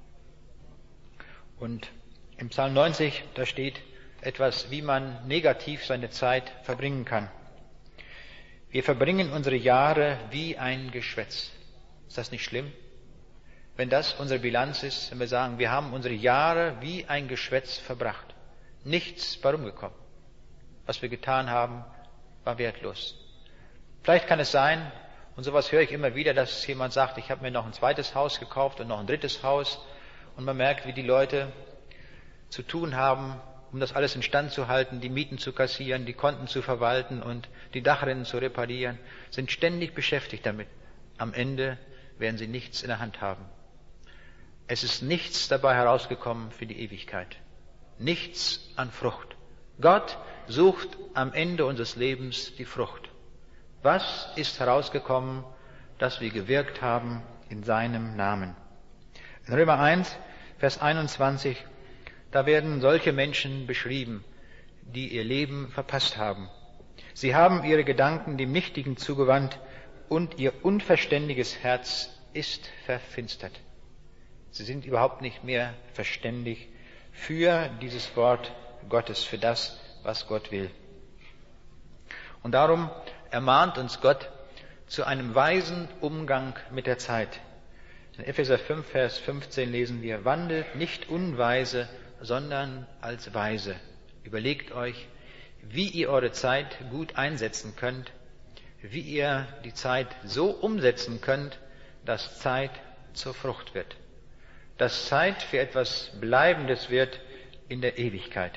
Und im Psalm 90, da steht etwas, wie man negativ seine Zeit verbringen kann. Wir verbringen unsere Jahre wie ein Geschwätz. Ist das nicht schlimm? Wenn das unsere Bilanz ist, wenn wir sagen, wir haben unsere Jahre wie ein Geschwätz verbracht. Nichts bei rumgekommen. Was wir getan haben, war wertlos. Vielleicht kann es sein, und sowas höre ich immer wieder, dass jemand sagt, ich habe mir noch ein zweites Haus gekauft und noch ein drittes Haus. Und man merkt, wie die Leute zu tun haben, um das alles instand zu halten, die Mieten zu kassieren, die Konten zu verwalten und die Dachrinnen zu reparieren, sind ständig beschäftigt damit. Am Ende werden sie nichts in der Hand haben. Es ist nichts dabei herausgekommen für die Ewigkeit. Nichts an Frucht. Gott sucht am Ende unseres Lebens die Frucht. Was ist herausgekommen, dass wir gewirkt haben in seinem Namen? In Römer 1, Vers 21, da werden solche Menschen beschrieben, die ihr Leben verpasst haben. Sie haben ihre Gedanken dem Nichtigen zugewandt und ihr unverständiges Herz ist verfinstert. Sie sind überhaupt nicht mehr verständig für dieses Wort Gottes, für das, was Gott will. Und darum ermahnt uns Gott zu einem weisen Umgang mit der Zeit. In Epheser 5, Vers 15 lesen wir, wandelt nicht unweise, sondern als weise. Überlegt euch, wie ihr eure Zeit gut einsetzen könnt, wie ihr die Zeit so umsetzen könnt, dass Zeit zur Frucht wird, dass Zeit für etwas Bleibendes wird in der Ewigkeit.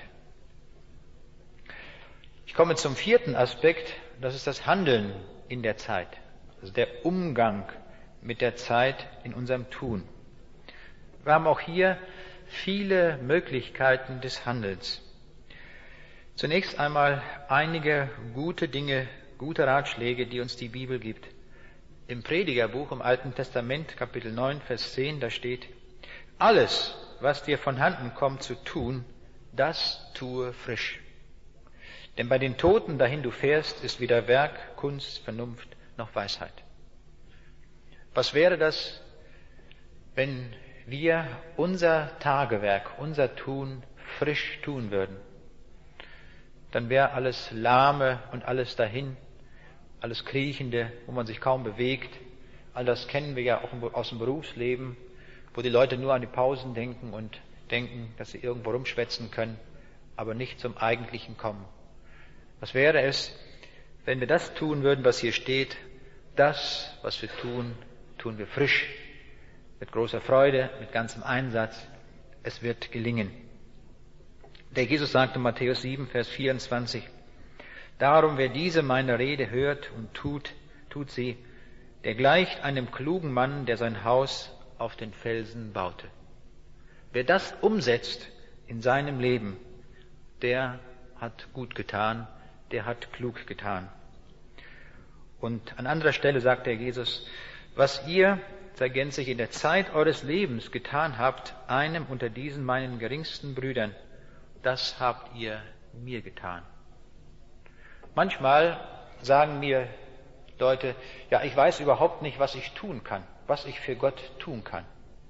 Ich komme zum vierten Aspekt, das ist das Handeln in der Zeit, also der Umgang mit der Zeit in unserem Tun. Wir haben auch hier viele Möglichkeiten des Handelns. Zunächst einmal einige gute Dinge, gute Ratschläge, die uns die Bibel gibt. Im Predigerbuch im Alten Testament, Kapitel 9, Vers 10, da steht, alles, was dir von Hand kommt zu tun, das tue frisch. Denn bei den Toten, dahin du fährst, ist weder Werk, Kunst, Vernunft noch Weisheit. Was wäre das, wenn wir unser Tagewerk, unser Tun frisch tun würden, dann wäre alles Lahme und alles dahin, alles Kriechende, wo man sich kaum bewegt. All das kennen wir ja auch aus dem Berufsleben, wo die Leute nur an die Pausen denken und denken, dass sie irgendwo rumschwätzen können, aber nicht zum Eigentlichen kommen. Was wäre es, wenn wir das tun würden, was hier steht? Das, was wir tun, tun wir frisch, mit großer Freude, mit ganzem Einsatz. Es wird gelingen. Der Jesus sagte in Matthäus 7, Vers 24, Darum, wer diese meine Rede hört und tut sie, der gleicht einem klugen Mann, der sein Haus auf den Felsen baute. Wer das umsetzt in seinem Leben, der hat gut getan, der hat klug getan. Und an anderer Stelle sagt der Jesus, was ihr, ergänzt sich, in der Zeit eures Lebens getan habt, einem unter diesen meinen geringsten Brüdern, das habt ihr mir getan. Manchmal sagen mir Leute, ja, ich weiß überhaupt nicht, was ich tun kann, was ich für Gott tun kann.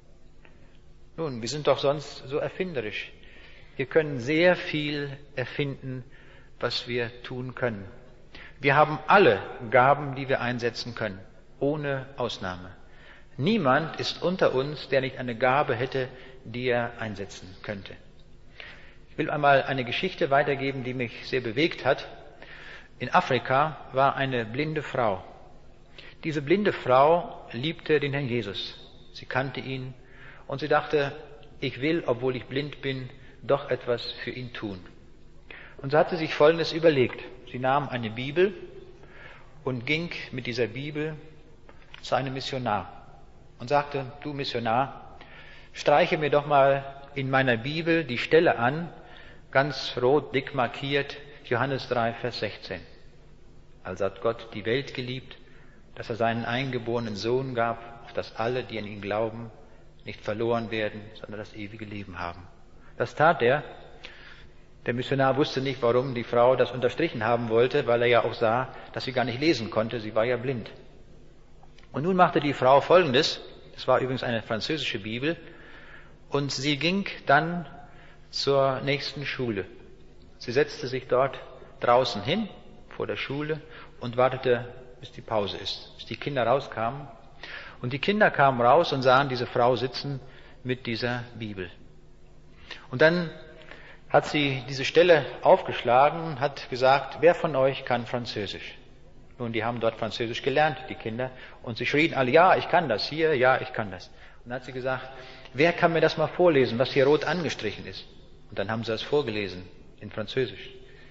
Nun, wir sind doch sonst so erfinderisch. Wir können sehr viel erfinden, was wir tun können. Wir haben alle Gaben, die wir einsetzen können, ohne Ausnahme. Niemand ist unter uns, der nicht eine Gabe hätte, die er einsetzen könnte. Ich will einmal eine Geschichte weitergeben, die mich sehr bewegt hat. In Afrika war eine blinde Frau. Diese blinde Frau liebte den Herrn Jesus. Sie kannte ihn und sie dachte, ich will, obwohl ich blind bin, doch etwas für ihn tun. Und so hat sie sich Folgendes überlegt. Sie nahm eine Bibel und ging mit dieser Bibel zu einem Missionar und sagte, du Missionar, streiche mir doch mal in meiner Bibel die Stelle an, ganz rot, dick markiert, Johannes 3, Vers 16. Also hat Gott die Welt geliebt, dass er seinen eingeborenen Sohn gab, auf dass alle, die an ihn glauben, nicht verloren werden, sondern das ewige Leben haben. Das tat er. Der Missionar wusste nicht, warum die Frau das unterstrichen haben wollte, weil er ja auch sah, dass sie gar nicht lesen konnte, sie war ja blind. Und nun machte die Frau Folgendes, das war übrigens eine französische Bibel, und sie ging dann zur nächsten Schule. Sie setzte sich dort draußen hin, vor der Schule, und wartete, bis die Pause ist, bis die Kinder rauskamen. Und die Kinder kamen raus und sahen diese Frau sitzen mit dieser Bibel. Und dann hat sie diese Stelle aufgeschlagen, hat gesagt, wer von euch kann Französisch? Nun, die haben dort Französisch gelernt, die Kinder, und sie schrien alle, ja, ich kann das, hier, ja, ich kann das. Und dann hat sie gesagt, wer kann mir das mal vorlesen, was hier rot angestrichen ist? Und dann haben sie das vorgelesen, in Französisch.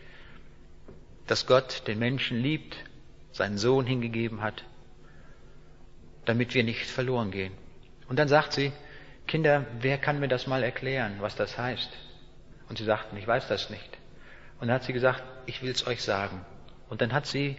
Dass Gott den Menschen liebt, seinen Sohn hingegeben hat, damit wir nicht verloren gehen. Und dann sagt sie, Kinder, wer kann mir das mal erklären, was das heißt? Und sie sagten, ich weiß das nicht. Und dann hat sie gesagt, ich will es euch sagen. Und dann hat sie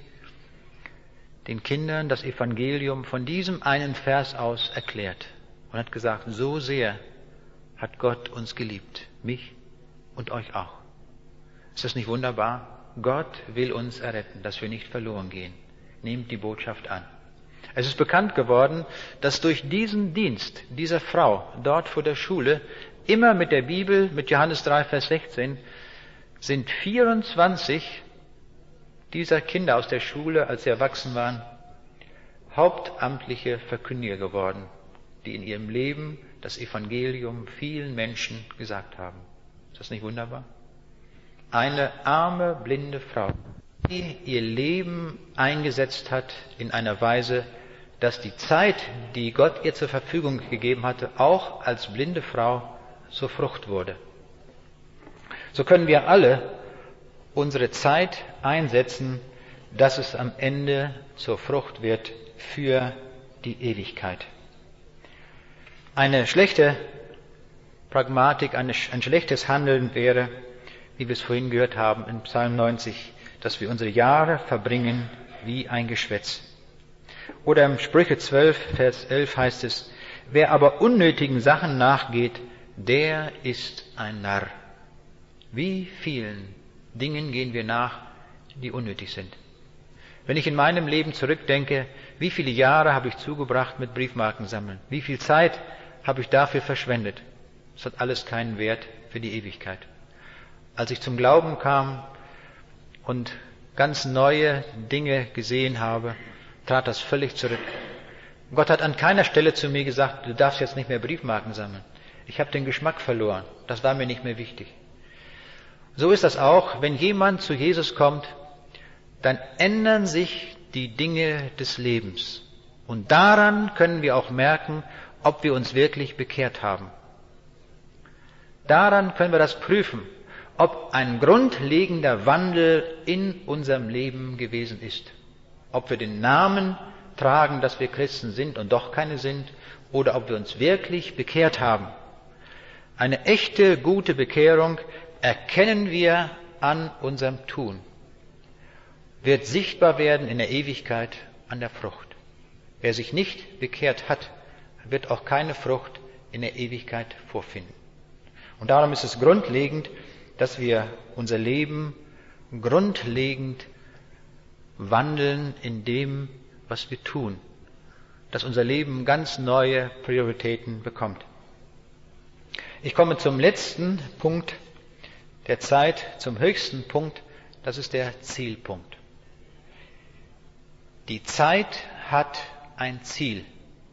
den Kindern das Evangelium von diesem einen Vers aus erklärt und hat gesagt, so sehr hat Gott uns geliebt, mich und euch auch. Ist das nicht wunderbar? Gott will uns erretten, dass wir nicht verloren gehen. Nehmt die Botschaft an. Es ist bekannt geworden, dass durch diesen Dienst dieser Frau dort vor der Schule immer mit der Bibel, mit Johannes 3, Vers 16, sind 24 dieser Kinder aus der Schule, als sie erwachsen waren, hauptamtliche Verkündiger geworden, die in ihrem Leben das Evangelium vielen Menschen gesagt haben. Ist das nicht wunderbar? Eine arme, blinde Frau, die ihr Leben eingesetzt hat in einer Weise, dass die Zeit, die Gott ihr zur Verfügung gegeben hatte, auch als blinde Frau zur Frucht wurde. So können wir alle unsere Zeit einsetzen, dass es am Ende zur Frucht wird für die Ewigkeit. Eine schlechte Pragmatik, ein schlechtes Handeln wäre, wie wir es vorhin gehört haben in Psalm 90, dass wir unsere Jahre verbringen wie ein Geschwätz. Oder im Sprüche 12, Vers 11 heißt es, wer aber unnötigen Sachen nachgeht, der ist ein Narr. Wie vielen Dingen gehen wir nach, die unnötig sind? Wenn ich in meinem Leben zurückdenke, wie viele Jahre habe ich zugebracht mit Briefmarken sammeln? Wie viel Zeit habe ich dafür verschwendet. Es hat alles keinen Wert für die Ewigkeit. Als ich zum Glauben kam und ganz neue Dinge gesehen habe, trat das völlig zurück. Gott hat an keiner Stelle zu mir gesagt, du darfst jetzt nicht mehr Briefmarken sammeln. Ich habe den Geschmack verloren. Das war mir nicht mehr wichtig. So ist das auch, wenn jemand zu Jesus kommt, dann ändern sich die Dinge des Lebens. Und daran können wir auch merken, ob wir uns wirklich bekehrt haben. Daran können wir das prüfen, ob ein grundlegender Wandel in unserem Leben gewesen ist. Ob wir den Namen tragen, dass wir Christen sind und doch keine sind, oder ob wir uns wirklich bekehrt haben. Eine echte, gute Bekehrung erkennen wir an unserem Tun, wird sichtbar werden in der Ewigkeit an der Frucht. Wer sich nicht bekehrt hat, wird auch keine Frucht in der Ewigkeit vorfinden. Und darum ist es grundlegend, dass wir unser Leben grundlegend wandeln in dem, was wir tun, dass unser Leben ganz neue Prioritäten bekommt. Ich komme zum letzten Punkt der Zeit, zum höchsten Punkt, das ist der Zielpunkt. Die Zeit hat ein Ziel.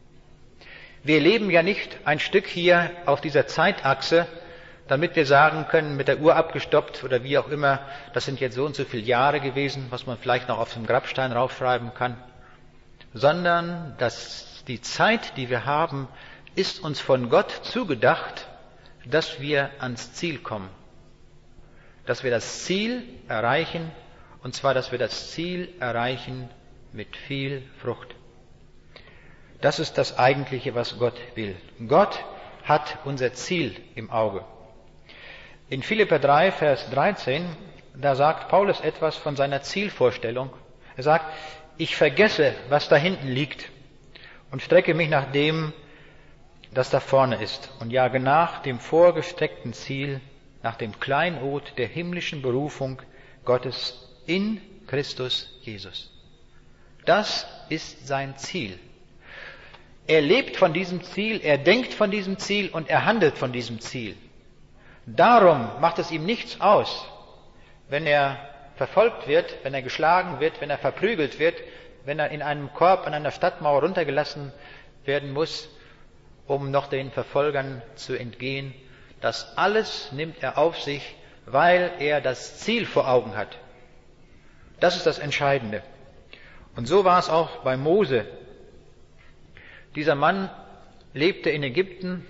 Wir leben ja nicht ein Stück hier auf dieser Zeitachse, damit wir sagen können, mit der Uhr abgestoppt oder wie auch immer, das sind jetzt so und so viele Jahre gewesen, was man vielleicht noch auf dem Grabstein raufschreiben kann, sondern dass die Zeit, die wir haben, ist uns von Gott zugedacht, dass wir ans Ziel kommen, dass wir das Ziel erreichen, und zwar, dass wir das Ziel erreichen mit viel Frucht. Das ist das Eigentliche, was Gott will. Gott hat unser Ziel im Auge. In Philipper 3, Vers 13, da sagt Paulus etwas von seiner Zielvorstellung. Er sagt, ich vergesse, was da hinten liegt und strecke mich nach dem, das da vorne ist und jage nach dem vorgesteckten Ziel, nach dem Kleinod der himmlischen Berufung Gottes in Christus Jesus. Das ist sein Ziel. Er lebt von diesem Ziel, er denkt von diesem Ziel und er handelt von diesem Ziel. Darum macht es ihm nichts aus, wenn er verfolgt wird, wenn er geschlagen wird, wenn er verprügelt wird, wenn er in einem Korb an einer Stadtmauer runtergelassen werden muss, um noch den Verfolgern zu entgehen. Das alles nimmt er auf sich, weil er das Ziel vor Augen hat. Das ist das Entscheidende. Und so war es auch bei Mose. Dieser Mann lebte in Ägypten.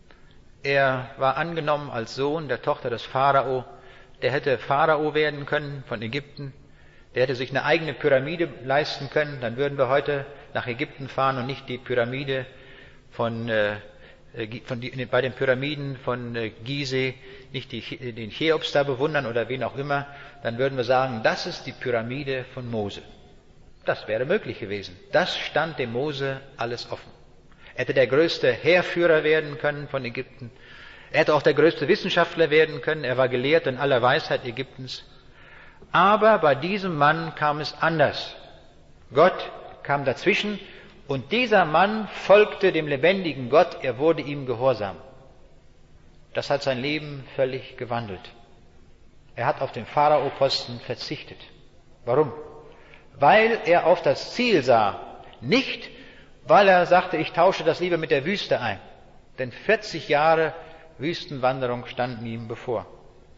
Er war angenommen als Sohn der Tochter des Pharao. Der hätte Pharao werden können von Ägypten. Der hätte sich eine eigene Pyramide leisten können. Dann würden wir heute nach Ägypten fahren und nicht die Pyramide bei den Pyramiden von Gizeh, nicht den Cheops da bewundern oder wen auch immer. Dann würden wir sagen, das ist die Pyramide von Mose. Das wäre möglich gewesen. Das stand dem Mose alles offen. Er hätte der größte Heerführer werden können von Ägypten. Er hätte auch der größte Wissenschaftler werden können. Er war gelehrt in aller Weisheit Ägyptens. Aber bei diesem Mann kam es anders. Gott kam dazwischen und dieser Mann folgte dem lebendigen Gott. Er wurde ihm gehorsam. Das hat sein Leben völlig gewandelt. Er hat auf den Pharao-Posten verzichtet. Warum? Weil er auf das Ziel sah, nicht weil er sagte, ich tausche das lieber mit der Wüste ein. Denn 40 Jahre Wüstenwanderung standen ihm bevor.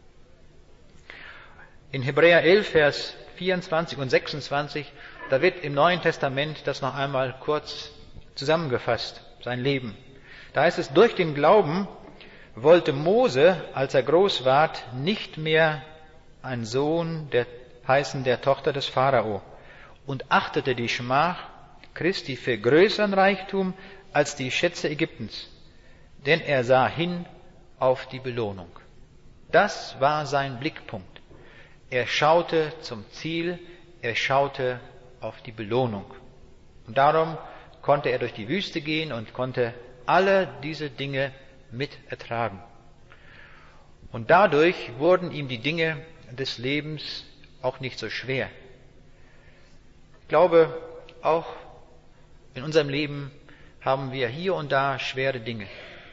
In Hebräer 11, Vers 24 und 26, da wird im Neuen Testament das noch einmal kurz zusammengefasst, sein Leben. Da heißt es, durch den Glauben wollte Mose, als er groß ward, nicht mehr ein Sohn heißen der Tochter des Pharao und achtete die Schmach Christi für größeren Reichtum als die Schätze Ägyptens, denn er sah hin auf die Belohnung. Das war sein Blickpunkt. Er schaute zum Ziel, er schaute auf die Belohnung. Und darum konnte er durch die Wüste gehen und konnte alle diese Dinge mit ertragen. Und dadurch wurden ihm die Dinge des Lebens auch nicht so schwer. Ich glaube, auch in unserem Leben haben wir hier und da schwere Dinge.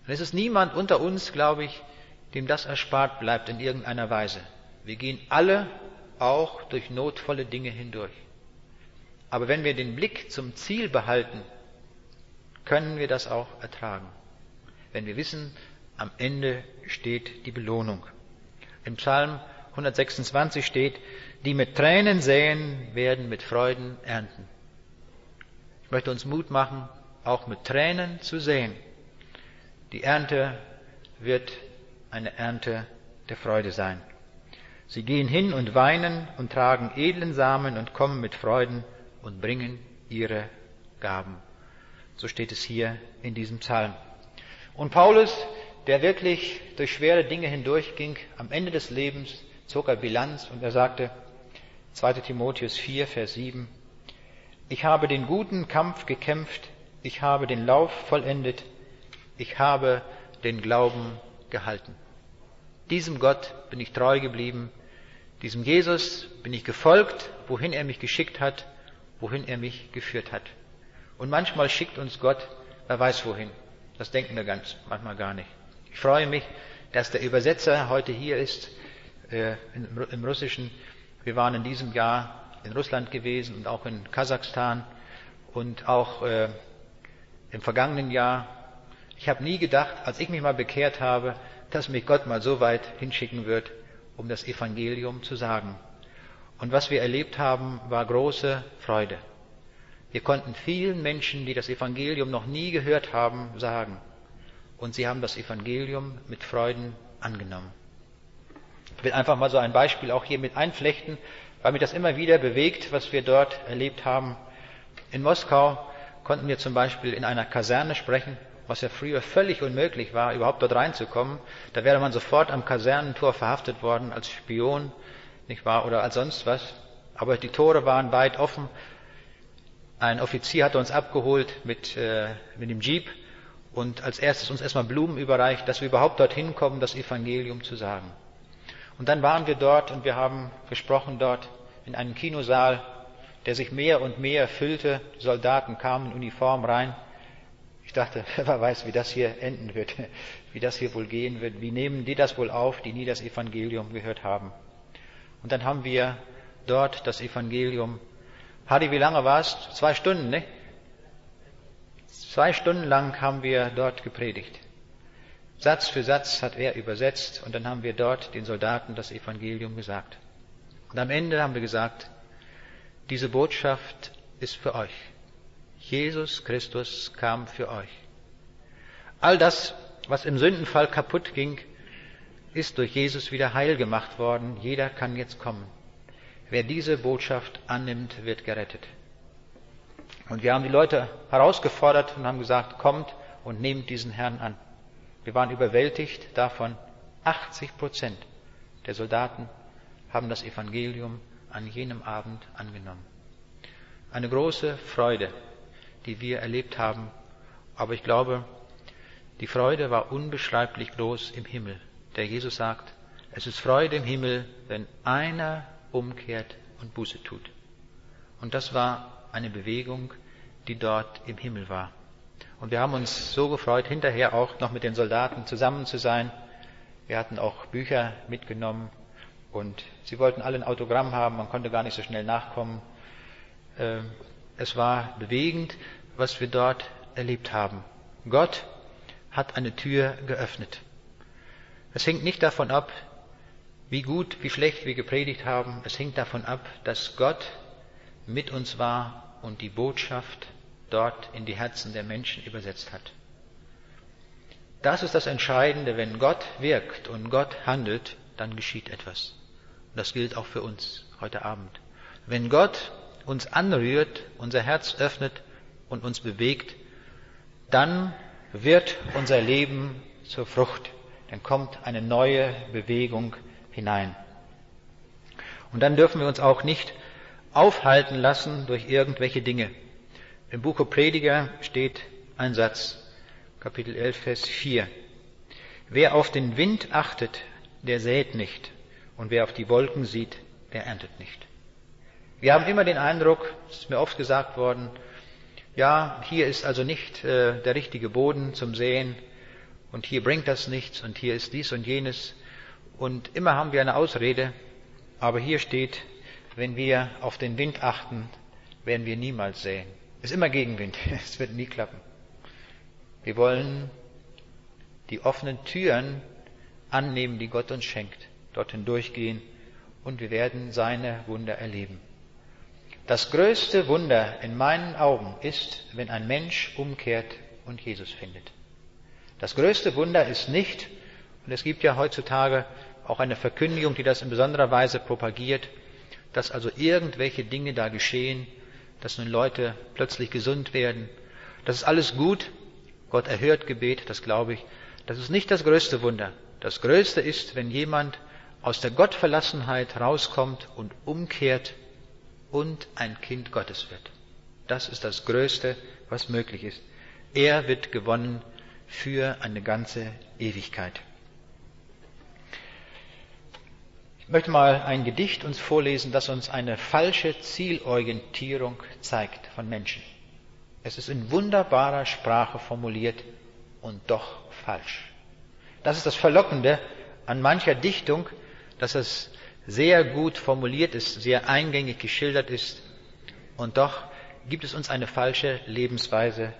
Und es ist niemand unter uns, glaube ich, dem das erspart bleibt in irgendeiner Weise. Wir gehen alle auch durch notvolle Dinge hindurch. Aber wenn wir den Blick zum Ziel behalten, können wir das auch ertragen. Wenn wir wissen, am Ende steht die Belohnung. Im Psalm 126 steht, die mit Tränen säen, werden mit Freuden ernten. Ich möchte uns Mut machen, auch mit Tränen zu säen. Die Ernte wird eine Ernte der Freude sein. Sie gehen hin und weinen und tragen edlen Samen und kommen mit Freuden und bringen ihre Gaben. So steht es hier in diesem Psalm. Und Paulus, der wirklich durch schwere Dinge hindurchging, am Ende des Lebens zog er Bilanz und er sagte, 2 Timotheus 4, Vers 7, ich habe den guten Kampf gekämpft, ich habe den Lauf vollendet, ich habe den Glauben gehalten. Diesem Gott bin ich treu geblieben, diesem Jesus bin ich gefolgt, wohin er mich geschickt hat, wohin er mich geführt hat. Und manchmal schickt uns Gott, wer weiß wohin. Das denken wir manchmal gar nicht. Ich freue mich, dass der Übersetzer heute hier ist, im Russischen. Wir waren in diesem Jahr in Russland gewesen und auch in Kasachstan und auch im vergangenen Jahr. Ich habe nie gedacht, als ich mich mal bekehrt habe, dass mich Gott mal so weit hinschicken wird, um das Evangelium zu sagen. Und was wir erlebt haben, war große Freude. Wir konnten vielen Menschen, die das Evangelium noch nie gehört haben, sagen. Und sie haben das Evangelium mit Freuden angenommen. Ich will einfach mal so ein Beispiel auch hier mit einflechten, weil mich das immer wieder bewegt, was wir dort erlebt haben. In Moskau konnten wir zum Beispiel in einer Kaserne sprechen, was ja früher völlig unmöglich war, überhaupt dort reinzukommen. Da wäre man sofort am Kasernentor verhaftet worden als Spion, nicht wahr, oder als sonst was. Aber die Tore waren weit offen. Ein Offizier hatte uns abgeholt mit dem Jeep und als erstes uns erstmal Blumen überreicht, dass wir überhaupt dorthin kommen, das Evangelium zu sagen. Und dann waren wir dort und wir haben gesprochen dort in einem Kinosaal, der sich mehr und mehr füllte. Die Soldaten kamen in Uniform rein. Ich dachte, wer weiß, wie das hier enden wird, wie das hier wohl gehen wird. Wie nehmen die das wohl auf, die nie das Evangelium gehört haben? Und dann haben wir dort das Evangelium. Hardy, wie lange war es? 2 Stunden, ne? 2 Stunden lang haben wir dort gepredigt. Satz für Satz hat er übersetzt und dann haben wir dort den Soldaten das Evangelium gesagt. Und am Ende haben wir gesagt, diese Botschaft ist für euch. Jesus Christus kam für euch. All das, was im Sündenfall kaputt ging, ist durch Jesus wieder heil gemacht worden. Jeder kann jetzt kommen. Wer diese Botschaft annimmt, wird gerettet. Und wir haben die Leute herausgefordert und haben gesagt, kommt und nehmt diesen Herrn an. Wir waren überwältigt davon, 80% der Soldaten haben das Evangelium an jenem Abend angenommen. Eine große Freude, die wir erlebt haben. Aber ich glaube, die Freude war unbeschreiblich groß im Himmel. Der Jesus sagt, es ist Freude im Himmel, wenn einer umkehrt und Buße tut. Und das war eine Bewegung, die dort im Himmel war. Und wir haben uns so gefreut, hinterher auch noch mit den Soldaten zusammen zu sein. Wir hatten auch Bücher mitgenommen und sie wollten alle ein Autogramm haben, man konnte gar nicht so schnell nachkommen. Es war bewegend, was wir dort erlebt haben. Gott hat eine Tür geöffnet. Es hängt nicht davon ab, wie gut, wie schlecht wir gepredigt haben. Es hängt davon ab, dass Gott mit uns war und die Botschaft dort in die Herzen der Menschen übersetzt hat. Das ist das Entscheidende. Wenn Gott wirkt und Gott handelt, dann geschieht etwas. Und das gilt auch für uns heute Abend. Wenn Gott uns anrührt, unser Herz öffnet und uns bewegt, dann wird unser Leben zur Frucht. Dann kommt eine neue Bewegung hinein. Und dann dürfen wir uns auch nicht aufhalten lassen durch irgendwelche Dinge. Im Buch Prediger steht ein Satz, Kapitel 11, Vers 4. Wer auf den Wind achtet, der sät nicht. Und wer auf die Wolken sieht, der erntet nicht. Wir haben immer den Eindruck, es ist mir oft gesagt worden, ja, hier ist also nicht der richtige Boden zum Säen und hier bringt das nichts und hier ist dies und jenes. Und immer haben wir eine Ausrede, aber hier steht, wenn wir auf den Wind achten, werden wir niemals säen. Es ist immer Gegenwind, es wird nie klappen. Wir wollen die offenen Türen annehmen, die Gott uns schenkt, dorthin durchgehen und wir werden seine Wunder erleben. Das größte Wunder in meinen Augen ist, wenn ein Mensch umkehrt und Jesus findet. Das größte Wunder ist nicht, und es gibt ja heutzutage auch eine Verkündigung, die das in besonderer Weise propagiert, dass also irgendwelche Dinge da geschehen, dass nun Leute plötzlich gesund werden. Das ist alles gut. Gott erhört Gebet, das glaube ich. Das ist nicht das größte Wunder. Das größte ist, wenn jemand aus der Gottverlassenheit rauskommt und umkehrt und ein Kind Gottes wird. Das ist das Größte, was möglich ist. Er wird gewonnen für eine ganze Ewigkeit. Ich möchte mal ein Gedicht uns vorlesen, das uns eine falsche Zielorientierung zeigt von Menschen. Es ist in wunderbarer Sprache formuliert und doch falsch. Das ist das Verlockende an mancher Dichtung, dass es sehr gut formuliert ist, sehr eingängig geschildert ist und doch gibt es uns eine falsche Lebensweise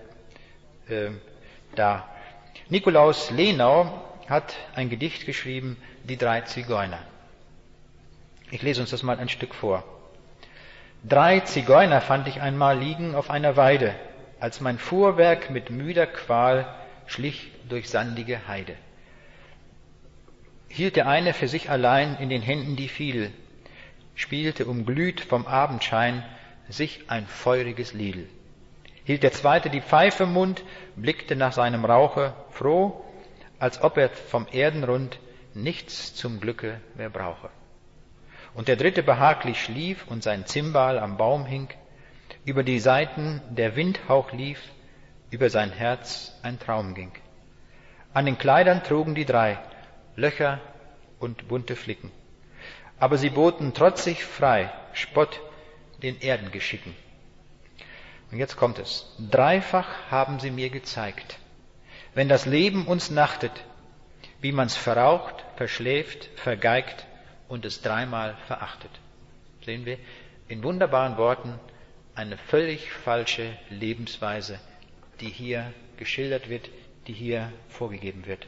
dar. Nikolaus Lenau hat ein Gedicht geschrieben, Die 3 Zigeuner. Ich lese uns das mal ein Stück vor. 3 Zigeuner fand ich einmal liegen auf einer Weide, als mein Fuhrwerk mit müder Qual schlich durch sandige Heide. Hielt der eine für sich allein in den Händen die Fiedel, spielte umglüht vom Abendschein sich ein feuriges Liedl. Hielt der zweite die Pfeife im Mund, blickte nach seinem Rauche, froh, als ob er vom Erdenrund nichts zum Glücke mehr brauche. Und der dritte behaglich schlief und sein Zimbal am Baum hing, über die Saiten der Windhauch lief, über sein Herz ein Traum ging. An den Kleidern trugen die 3 Löcher und bunte Flicken, aber sie boten trotzig frei Spott den Erdengeschicken. Und jetzt kommt es. 3-fach haben sie mir gezeigt, wenn das Leben uns nachtet, wie man's verraucht, verschläft, vergeigt und es 3-mal verachtet. Sehen wir in wunderbaren Worten eine völlig falsche Lebensweise, die hier geschildert wird, die hier vorgegeben wird.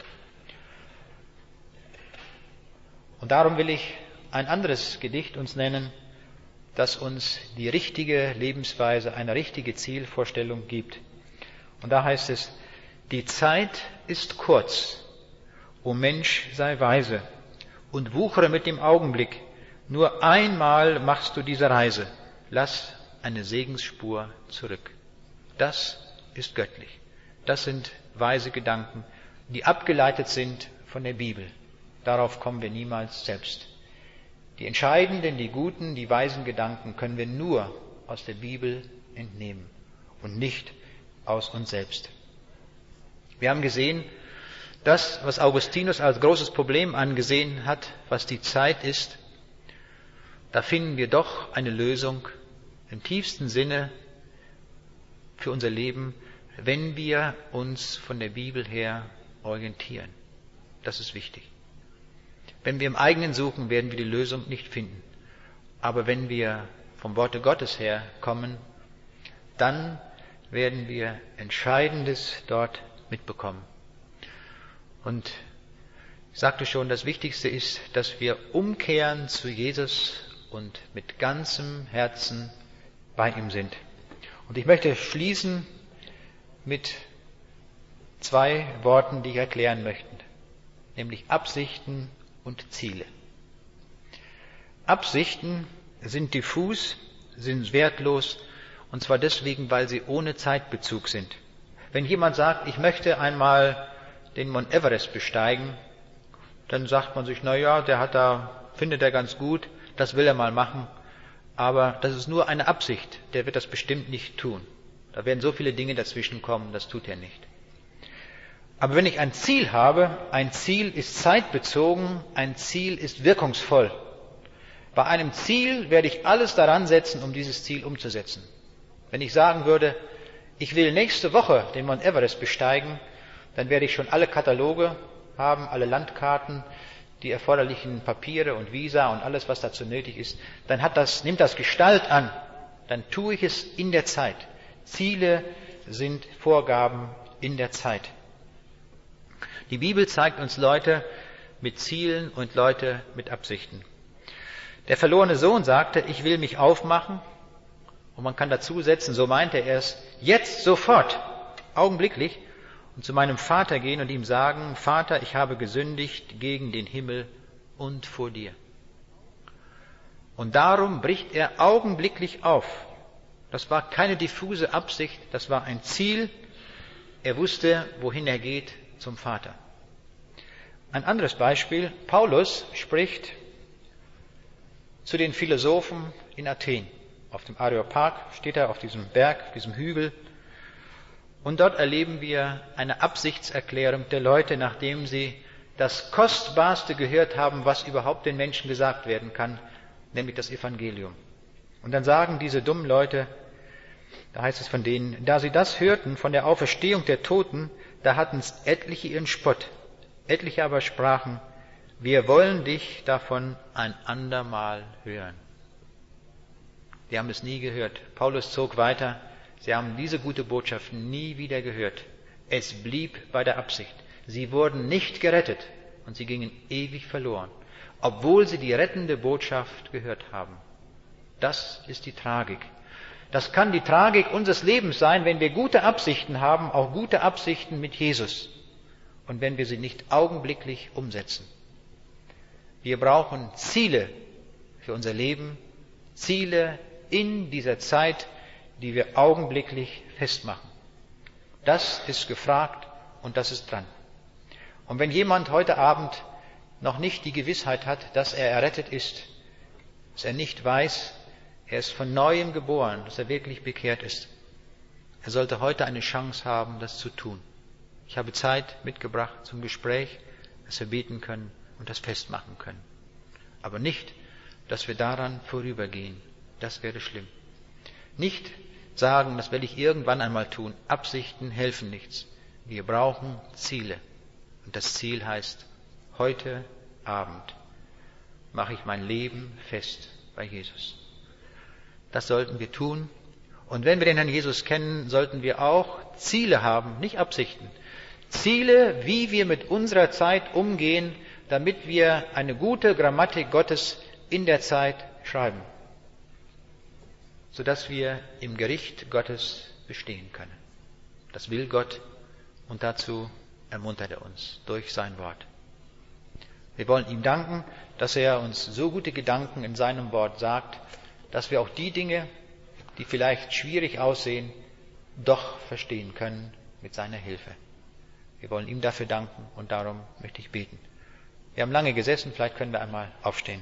Und darum will ich ein anderes Gedicht uns nennen, das uns die richtige Lebensweise, eine richtige Zielvorstellung gibt. Und da heißt es, die Zeit ist kurz, o Mensch, sei weise und wuchere mit dem Augenblick. Nur einmal machst du diese Reise, lass eine Segensspur zurück. Das ist göttlich. Das sind weise Gedanken, die abgeleitet sind von der Bibel. Darauf kommen wir niemals selbst. Die entscheidenden, die guten, die weisen Gedanken können wir nur aus der Bibel entnehmen und nicht aus uns selbst. Wir haben gesehen, das, was Augustinus als großes Problem angesehen hat, was die Zeit ist, da finden wir doch eine Lösung im tiefsten Sinne für unser Leben, wenn wir uns von der Bibel her orientieren. Das ist wichtig. Wenn wir im eigenen suchen, werden wir die Lösung nicht finden. Aber wenn wir vom Worte Gottes her kommen, dann werden wir Entscheidendes dort mitbekommen. Und ich sagte schon, das Wichtigste ist, dass wir umkehren zu Jesus und mit ganzem Herzen bei ihm sind. Und ich möchte schließen mit 2 Worten, die ich erklären möchte, nämlich Absichten und Ziele. Absichten sind diffus, sind wertlos, und zwar deswegen, weil sie ohne Zeitbezug sind. Wenn jemand sagt, ich möchte einmal den Mount Everest besteigen, dann sagt man sich, na ja, findet er ganz gut, das will er mal machen, aber das ist nur eine Absicht, der wird das bestimmt nicht tun. Da werden so viele Dinge dazwischen kommen, das tut er nicht. Aber wenn ich ein Ziel habe, ein Ziel ist zeitbezogen, ein Ziel ist wirkungsvoll. Bei einem Ziel werde ich alles daran setzen, um dieses Ziel umzusetzen. Wenn ich sagen würde, ich will nächste Woche den Mount Everest besteigen, dann werde ich schon alle Kataloge haben, alle Landkarten, die erforderlichen Papiere und Visa und alles, was dazu nötig ist. Dann nimmt das Gestalt an. Dann tue ich es in der Zeit. Ziele sind Vorgaben in der Zeit. Die Bibel zeigt uns Leute mit Zielen und Leute mit Absichten. Der verlorene Sohn sagte, ich will mich aufmachen. Und man kann dazu setzen, so meinte er es, jetzt, sofort, augenblicklich, und zu meinem Vater gehen und ihm sagen, Vater, ich habe gesündigt gegen den Himmel und vor dir. Und darum bricht er augenblicklich auf. Das war keine diffuse Absicht, das war ein Ziel. Er wusste, wohin er geht, zum Vater. Ein anderes Beispiel, Paulus spricht zu den Philosophen in Athen. Auf dem Areopag steht er auf diesem Berg, auf diesem Hügel. Und dort erleben wir eine Absichtserklärung der Leute, nachdem sie das Kostbarste gehört haben, was überhaupt den Menschen gesagt werden kann, nämlich das Evangelium. Und dann sagen diese dummen Leute, da heißt es von denen, da sie das hörten von der Auferstehung der Toten, da hatten etliche ihren Spott. Etliche aber sprachen, wir wollen dich davon ein andermal hören. Die haben es nie gehört. Paulus zog weiter. Sie haben diese gute Botschaft nie wieder gehört. Es blieb bei der Absicht. Sie wurden nicht gerettet und sie gingen ewig verloren, obwohl sie die rettende Botschaft gehört haben. Das ist die Tragik. Das kann die Tragik unseres Lebens sein, wenn wir gute Absichten haben, auch gute Absichten mit Jesus, und wenn wir sie nicht augenblicklich umsetzen. Wir brauchen Ziele für unser Leben, Ziele in dieser Zeit, die wir augenblicklich festmachen. Das ist gefragt und das ist dran. Und wenn jemand heute Abend noch nicht die Gewissheit hat, dass er errettet ist, dass er nicht weiß, er ist von Neuem geboren, dass er wirklich bekehrt ist, er sollte heute eine Chance haben, das zu tun. Ich habe Zeit mitgebracht zum Gespräch, dass wir beten können und das festmachen können. Aber nicht, dass wir daran vorübergehen. Das wäre schlimm. Nicht sagen, das will ich irgendwann einmal tun. Absichten helfen nichts. Wir brauchen Ziele. Und das Ziel heißt, heute Abend mache ich mein Leben fest bei Jesus. Das sollten wir tun. Und wenn wir den Herrn Jesus kennen, sollten wir auch Ziele haben, nicht Absichten. Ziele, wie wir mit unserer Zeit umgehen, damit wir eine gute Grammatik Gottes in der Zeit schreiben, sodass wir im Gericht Gottes bestehen können. Das will Gott und dazu ermuntert er uns durch sein Wort. Wir wollen ihm danken, dass er uns so gute Gedanken in seinem Wort sagt, dass wir auch die Dinge, die vielleicht schwierig aussehen, doch verstehen können mit seiner Hilfe. Wir wollen ihm dafür danken und darum möchte ich beten. Wir haben lange gesessen, vielleicht können wir einmal aufstehen.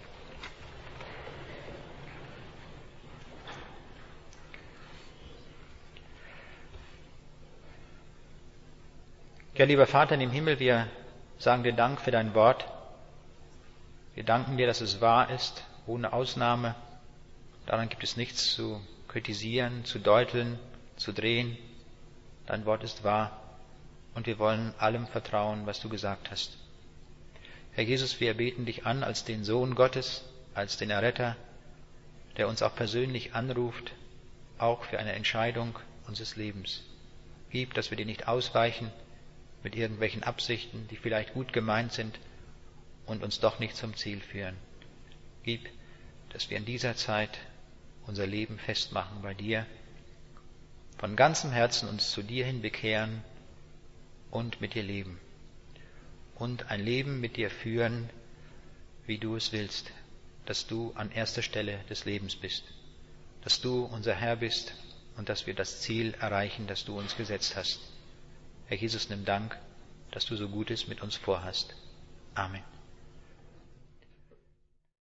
Ja, lieber Vater im Himmel, wir sagen dir Dank für dein Wort. Wir danken dir, dass es wahr ist, ohne Ausnahme. Daran gibt es nichts zu kritisieren, zu deuteln, zu drehen. Dein Wort ist wahr und wir wollen allem vertrauen, was du gesagt hast. Herr Jesus, wir beten dich an als den Sohn Gottes, als den Erretter, der uns auch persönlich anruft, auch für eine Entscheidung unseres Lebens. Gib, dass wir dir nicht ausweichen mit irgendwelchen Absichten, die vielleicht gut gemeint sind und uns doch nicht zum Ziel führen. Gib, dass wir in dieser Zeit unser Leben festmachen bei dir, von ganzem Herzen uns zu dir hin bekehren und mit dir leben. Und ein Leben mit dir führen, wie du es willst, dass du an erster Stelle des Lebens bist, dass du unser Herr bist und dass wir das Ziel erreichen, das du uns gesetzt hast. Herr Jesus, nimm Dank, dass du so Gutes mit uns vorhast. Amen.